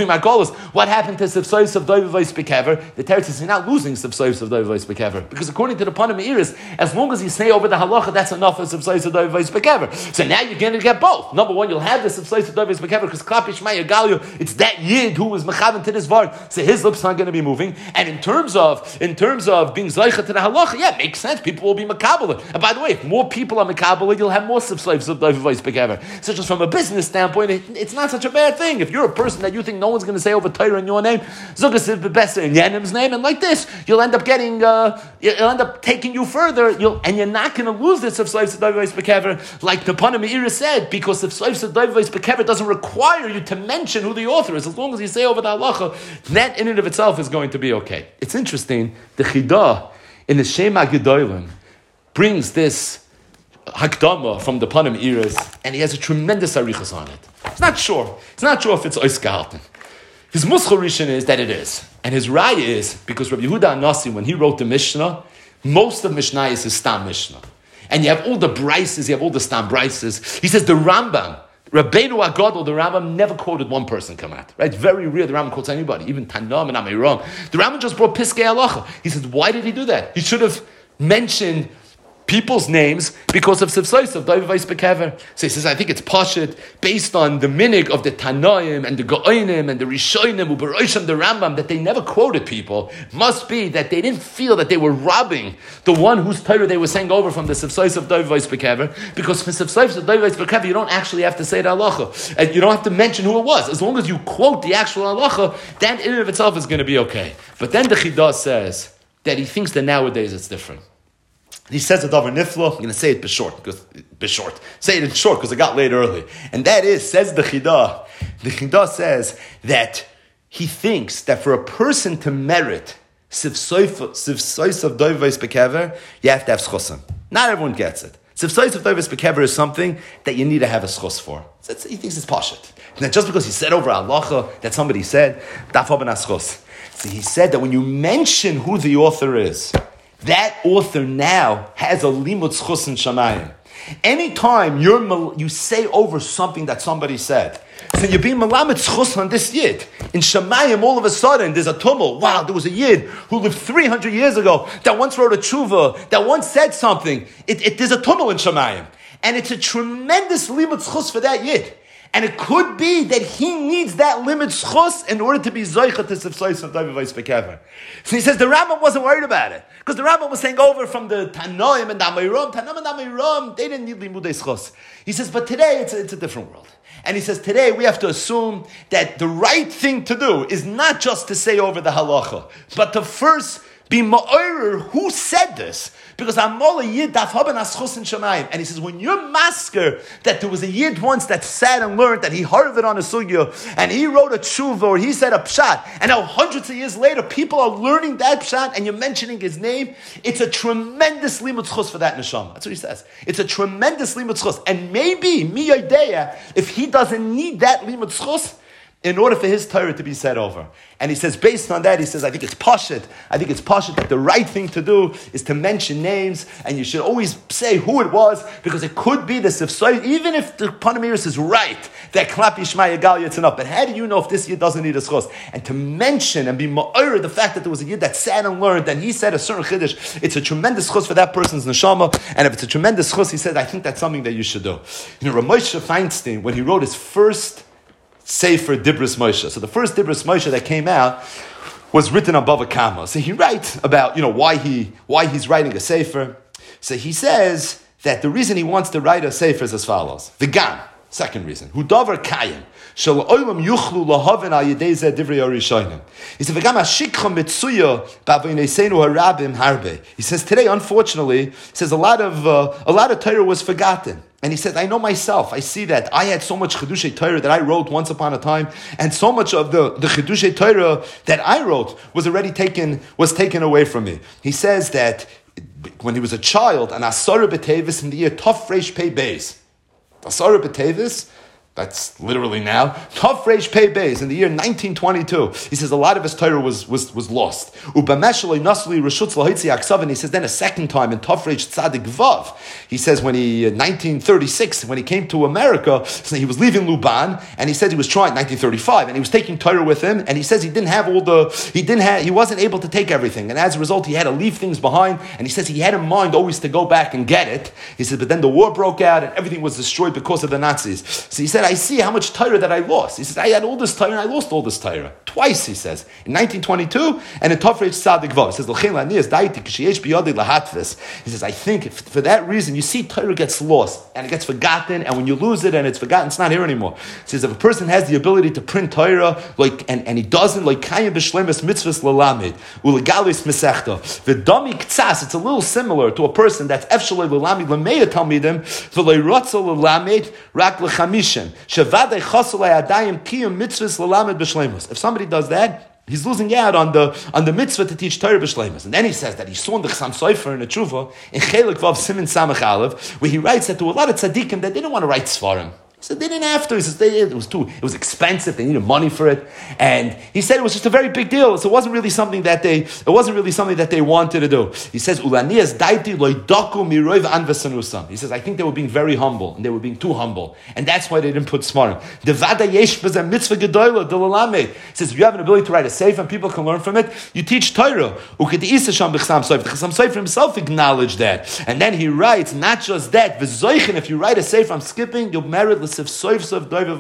What happened to Sefsois of Doiv Vais Bekever? The Teretz is not losing Sefsois of Doiv Vais Bekever, because according to the Panam Iris, as long as you say over the halacha, that's enough for Sefsois of Doiv Vais Bekever. So now you're going to get both. Number one, you'll have the Sefsois of Doiv Vais Bekever because Klap Yishmaya Galio, it's that Yid who was mechaven to this vart, so his lips aren't going to be moving. And in terms of being zaycha to the halacha, yeah, it makes sense. People will be mekabel. And by the way, if more people are mekabel, you'll have more subslaves of Doiv Vais Bekever. So just from a business standpoint, it's not such a bad thing. If you're a person that you think no one's going to say over Torah in your name, Zugas is the best in Yanim's name, and like this, you'll end up getting, it'll end up taking you further. And you're not going to lose this of Doiv Vais Bekever, like the Panam Meira said, because if Doiv Vais Bekever doesn't require you to mention who the author is, as long as you say over the halacha, that in and of itself is going to be okay. It's interesting, the Chidah in the Shema Gedolim brings this Hakdama from the Panam Iras, and he has a tremendous arichas on it. It's not sure if it's Ois Gehalten. His Muschel Rishon is that it is. And his Raya is, because Rabbi Yehuda Anasi, when he wrote the Mishnah, most of Mishnah is Stam Mishnah. And you have all the Brises, you have all the Stam Brises. He says the Rambam, Rabbeinu Agadol, the Rambam never quoted one person come out. Right? Very rare the Rambam quotes anybody, even Tanam and Amiram. The Rambam just brought Piskei Halacha. He says, why did he do that? He should have mentioned people's names because of Sefsois of Doiv Vais Bekever. So he says, I think it's Pashit based on the minig of the Tanaim and the Go'onim and the Rishonim, Uberoshim, the Rambam, that they never quoted people. Must be that they didn't feel that they were robbing the one whose Torah they were saying over from the Sefsois of Doiv Vais Bekever, because for Sefsois of Doiv Vais Bekever, you don't actually have to say the halacha. And you don't have to mention who it was. As long as you quote the actual halacha, that in and of itself is going to be okay. But then the Chidah says that he thinks that nowadays it's different. He says a davar niflo. I'm going to say it b'short. Say it in short because it got late early. And that is, says the Chidah. The Chidah says that he thinks that for a person to merit Sif sois of doivos bekever, you have to have schusim. Not everyone gets it. Sif sois of doivos bekever is something that you need to have a schus for. So he thinks it's pashut. Now, just because he said over halacha that somebody said, daf haben aschus. So he said that when you mention who the author is, that author now has a limud schus in shamayim. Anytime you say over something that somebody said, so you're being malamed schus on this yid. In Shamayim, all of a sudden, there's a tumult. Wow, there was a yid who lived 300 years ago that once wrote a tshuva, that once said something. There's a tumult in Shamayim. And it's a tremendous limud schus for that yid. And it could be that he needs that limud schus in order to be zoicha to sifsois of David Bekever. So he says the Rambam wasn't worried about it. Because the Rambam was saying over from the Tanoim and Dameiram, they didn't need limudei schus. He says, but today it's a different world. And he says, today we have to assume that the right thing to do is not just to say over the halacha, but to first be ma'orer who said this. Because Amola Yid daf haben aschus in Shamayim. And he says, when you're masker that there was a Yid once that sat and learned that he heard it on a sugya, and he wrote a tshuva, or he said a pshat, and now hundreds of years later, people are learning that pshat, and you're mentioning his name, it's a tremendous limud schus for that neshama. That's what he says. It's a tremendous limud schus. And maybe, mi yodeya, if he doesn't need that limud schus, in order for his Torah to be said over. And he says, based on that, he says, I think it's pashut that the right thing to do is to mention names, and you should always say who it was, because it could be this, even if the Panamiris is right, that Klap Yishma Yagal Yitzanah, but how do you know if this Yid doesn't need a schos? And to mention and be ma'or the fact that there was a Yid that sat and learned, and he said a certain chiddush, it's a tremendous schos for that person's neshama, and if it's a tremendous schos, he said, I think that's something that you should do. You know, Ramosha Feinstein, when he wrote his first Sefer Dibros Moshe. So the first Dibros Moshe that came out was written on Bava Kama. So he writes about, why he's writing a Sefer. So he says that the reason he wants to write a Sefer is as follows. The Gam, second reason. Hu davar kayim. Shel olam yuchlu lahaven al yedei zeh divrei harishonim. He said, V'gam hashikcha mitzuya b'avoneseinu harabim harbe. He says, today, unfortunately, he says a lot of Torah was forgotten. And he said, I know myself, I see that. I had so much Chiddushei Torah that I wrote once upon a time, and so much of the Chiddushei Torah that I wrote was already taken away from me. He says that when he was a child, an Asara B'Tevis in the year Tov Reish Pei Beis. Asara B'Tevis, that's literally now. Tov Reish Pei Beis in the year 1922. He says a lot of his Torah was lost. And he says then a second time in Tov Reish Tzadik Vav. He says when he 1936 when he came to America, so he was leaving Luban, and he said he was trying 1935, and he was taking Torah with him, and he says he wasn't able to take everything, and as a result he had to leave things behind, and he says he had in mind always to go back and get it. He said, but then the war broke out and everything was destroyed because of the Nazis. So he said, I see how much Torah that I lost. He says, I had all this Torah and I lost all this Torah. Twice, he says. In 1922 and in Tov Reish Tzadik Vav. He says, I think for that reason, you see Torah gets lost and it gets forgotten, and when you lose it and it's forgotten, it's not here anymore. He says, if a person has the ability to print Torah, and he doesn't, like Kayim B'Shlemus Mitzvahs L'Lamed, U'Legalis Mesechta, V'Dami K'tzas, it's a little similar to a person that's Efshalei L'Lamed L'Meya Talmidim, V'Lei Rotzel L'Lamed Rak L'Chamishem, Shevadei Chasolei Adayim Kiyum Mitzvahs L'Lamed B'Shlemus. If somebody does that, he's losing out on the mitzvah to teach Torah b'shleimus. And then he says that he saw in the Chassam Sofer in a tshuva in Chelik Vav Siman Samach Aleph, where he writes that there were a lot of tzaddikim that didn't want to write svarim. He said they didn't have to. He says it was expensive. They needed money for it, and he said it was just a very big deal. So it wasn't really something that they wanted to do. He says Ulanias daiti loidaku miroiv anvesanusam. He says I think they were being very humble and they were being too humble, and that's why they didn't put smarim. Devada yesh b'zeh mitzvah gedola delalame. He says if you have an ability to write a sefer and people can learn from it, you teach Torah. Ukediisa sham b'chsam sofer. The Chassam Sofer himself acknowledged that, and then he writes not just that. V'zoichen, if you write a sefer, I'm skipping, you'll merit You'll be zeicha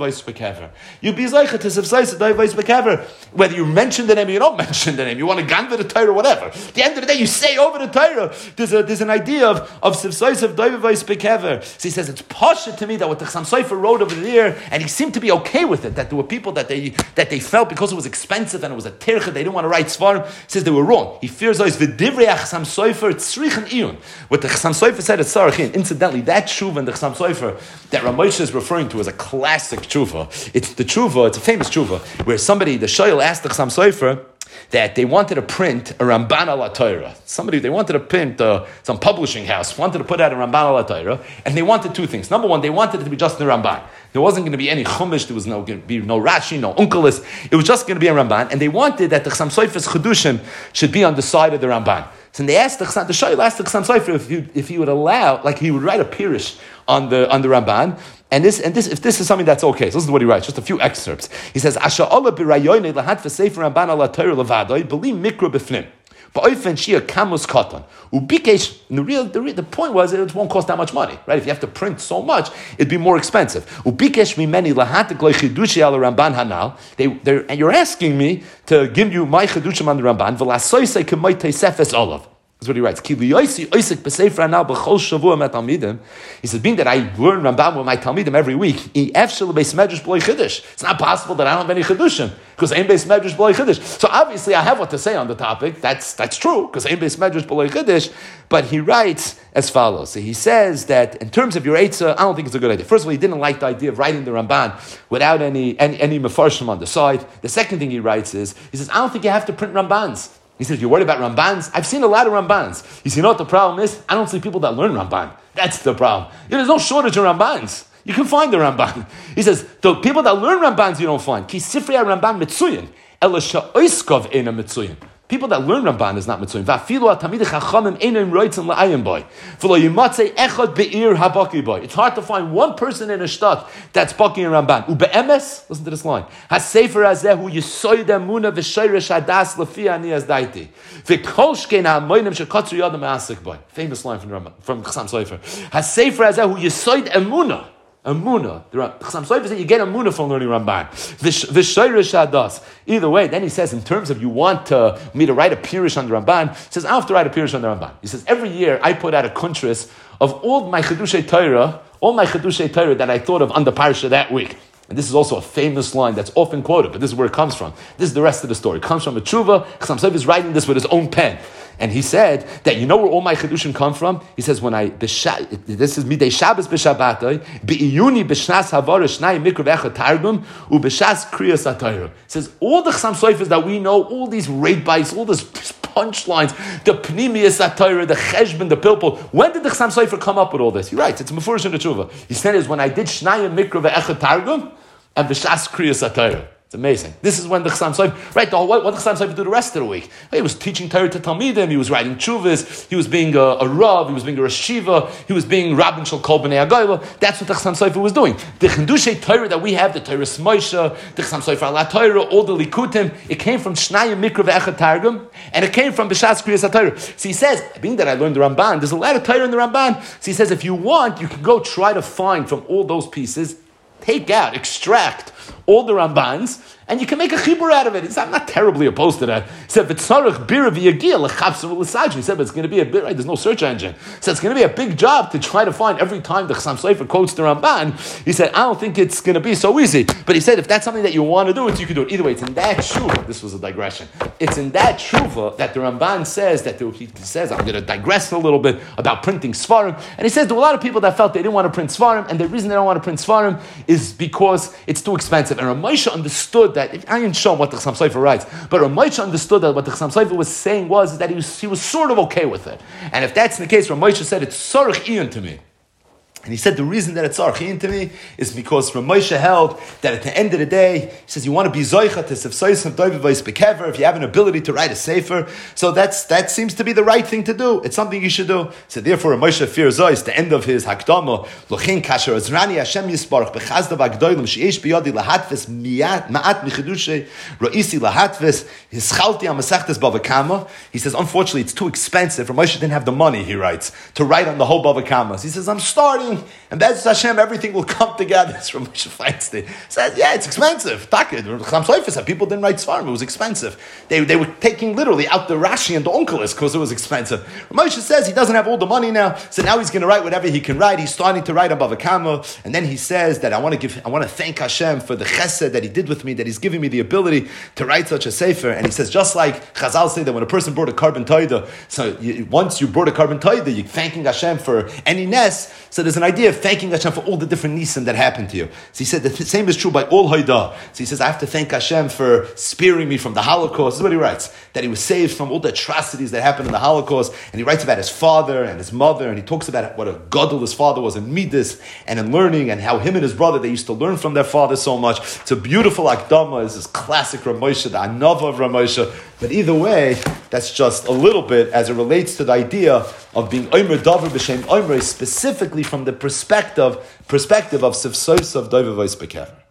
to sifsoif of doiv bekever. Whether you mention the name or you don't mention the name, you want to ganva the Torah or whatever. At the end of the day, you say over the Torah. There's an idea of sifsoif of doiv bekever. So he says it's pasha to me that what the Chassam Sofer wrote over there, and he seemed to be okay with it. That there were people that they felt because it was expensive and it was a tircha, they didn't want to write svarim. He says they were wrong. He fears those v'divrei Chassam Sofer tzrichin iyun. What the Chassam Sofer said at Sarachin. Incidentally, that tshuva and the Chassam Sofer that Ramosha is referring to as a classic tshuva. It's a famous tshuva, where the Shoyal asked the Chassam Sofer, that they wanted to print a Ramban ala Torah. They wanted to print, some publishing house wanted to put out a Ramban ala Torah, and they wanted two things. Number one, they wanted it to be just the Ramban. There wasn't going to be any Chumash, there was going to be no Rashi, no Unkelis. It was just going to be a Ramban, and they wanted that the Chassam Sofer's Chedushim should be on the side of the Ramban. So they asked the Shayla asked the Chassam Sofer if he would allow, like he would write a Pirish on the Ramban, and this if this is something that's okay. So this is what he writes, just a few excerpts. He says, Asha Allah b'rayoyne lahat v'sefer Ramban ala Torah levadoi b'li mikra b'fnim. Ba'ofen shia kamus katan. Ubikesh, the point was it won't cost that much money, right? If you have to print so much, it'd be more expensive. Ubikesh mimeni lahat gloi chidushi ala Ramban hanal. And you're asking me to give you my chidushim on the Ramban. V'lasoisei k'may teisefes olav. That's what he writes. He says, being that I learn Rambam with my Talmidim every week, it's not possible that I don't have any Chedushim, because Ein Beis Medrash B'loi Chiddush. So obviously I have what to say on the topic. That's true, because Ein Beis Medrash B'loi Chiddush. But he writes as follows. So he says that in terms of your Eitzah, I don't think it's a good idea. First of all, he didn't like the idea of writing the Ramban without any Mefarshim on the side. The second thing he writes is, he says, I don't think you have to print Rambans. He says, you're worried about Rambans? I've seen a lot of Rambans. You see, you know what the problem is? I don't see people that learn Ramban. That's the problem. There's no shortage of Rambans. You can find the Ramban. He says, the people that learn Rambans you don't find. Ki sifrei Ramban mitzuyin, ela sha'oiskov ena mitzuyin. People that learn Ramban is not mitzuyin. Va'afilu atamidei chachamim einam roitzen la'ayim boy. V'lo yimatzei echad be'ir habaki boy. It's hard to find one person in a shtat that's baki in Ramban. Ube'emes, listen to this line. HaSefer hazeh hu yisoid emuna v'shayresh hadas lefi ani azdaiti. V'kol shkein ha'moinim shekotzu yadam ha'asik boy. Famous line from Ramban, from Chassam Sofer. HaSefer hazeh hu yisoid emuna. Amuna. The Chassam Sofer says you get Amuna from learning Ramban. V'shayresh hadas. Either way, then he says, in terms of you want me to write a Pirish on the Ramban, he says, I have to write a Pirish on the Ramban. He says, every year I put out a kuntris of all my Chedushei Torah that I thought of on the Parsha that week. And this is also a famous line that's often quoted, but this is where it comes from. This is the rest of the story. It comes from a tshuva. Chassam Sofer is writing this with his own pen. And he said that, you know where all my chedushim come from? He says, this is midei Shabbos b'Shabbatay, b'iyuni b'shnas havara shnai mikra v'echad targum, u'b'shas kriyas HaTorah. He says, all the Chassam Sofers that we know, all these rate bites, all these punchlines, the pnimiyas HaTorah, the cheshbon, the pilpul, when did the Chassam Sofer come up with all this? He writes, it's mefurish in the tshuva. He said, is when I did shnai mikra v'echad targum, and b'shas kriyas HaTorah. It's amazing. This is when the Chassam Sofer, right? What did the Chassam Sofer do the rest of the week? He was teaching Torah to Talmidim. He was writing tshuvas. He was being a Rav. He was being a Rosh Shiva. He was being Rabbin Shel Kol Bnei Agayla. That's what the Chassam Sofer was doing. The Chedushei Torah that we have, the Torah Smoisha, the Chassam Sofer Ala Torah, all the Likutim, it came from Shnayim Mikra Ve'echad Targum, and it came from B'shas Kriyas HaTorah. So he says, being that I learned the Ramban, there's a lot of Torah in the Ramban. So he says, if you want, you can go try to find from all those pieces, take out, extract all the Rambans, and you can make a chibur out of it. I'm not terribly opposed to that. He said, "V'tzarich bira v'yagil lechavser v'lesajin." He said, but it's going to be a bit, right? There's no search engine. So it's going to be a big job to try to find every time the Chassam Sofer quotes the Ramban. He said, I don't think it's going to be so easy. But he said, if that's something that you want to do, you can do it. Either way, it's in that tshuva. This was a digression. It's in that tshuva that the Ramban says he says, I'm going to digress a little bit about printing Svarim. And he says, there were a lot of people that felt they didn't want to print Svarim, and the reason they don't want to print Svarim is because it's too expensive. And Ramosha understood that. I didn't show him what the Chassam Sofer writes, but Ramosha understood that what the Chassam Sofer was saying was that he was sort of okay with it. And if that's the case, Ramosha said, it's sorach iyon to me. And he said the reason that it's archiin to me is because Ramosha held that at the end of the day, he says you want to be zoicha to sefsoisem doivavais bekever if you have an ability to write a sefer. So that seems to be the right thing to do. It's something you should do. So therefore, Ramosha fears zois the end of his hakdama lochin kasher azrani Hashem yisbarach bechazda v'agdolim sheish biyadi lahatves ma'at michedushe roisi lahatves hischalti amasechtes bava kama. He says unfortunately it's too expensive. Ramosha didn't have the money. He writes to write on the whole bava kamas. He says I'm starting. And Bez Hashem, everything will come together. It's from Moshe Feinstein. Says, yeah, it's expensive. Chassam Sofer said people didn't write Svarim. It was expensive. They were taking literally out the Rashi and the Onkelos because it was expensive. Moshe says he doesn't have all the money now, so now he's going to write whatever he can write. He's starting to write on Bava Kama, and then he says that I want to thank Hashem for the chesed that He did with me, that He's giving me the ability to write such a sefer. And he says, just like Chazal say that when a person brought a carbon toida, so once you brought a carbon toida, you're thanking Hashem for any nes. So there's an idea of thanking Hashem for all the different nisim that happened to you. So he said the same is true by all Haidah. So he says, I have to thank Hashem for sparing me from the Holocaust. This is what he writes, that he was saved from all the atrocities that happened in the Holocaust. And he writes about his father and his mother, and he talks about what a gadol his father was in Midas and in learning, and how him and his brother, they used to learn from their father so much. It's a beautiful Akdama. It's this classic Ramosha, the Anava of Ramosha. But either way, that's just a little bit as it relates to the idea of being Omer Davar B'Shem Omer, specifically from the perspective of Sifsos of Dover Voice Bekever.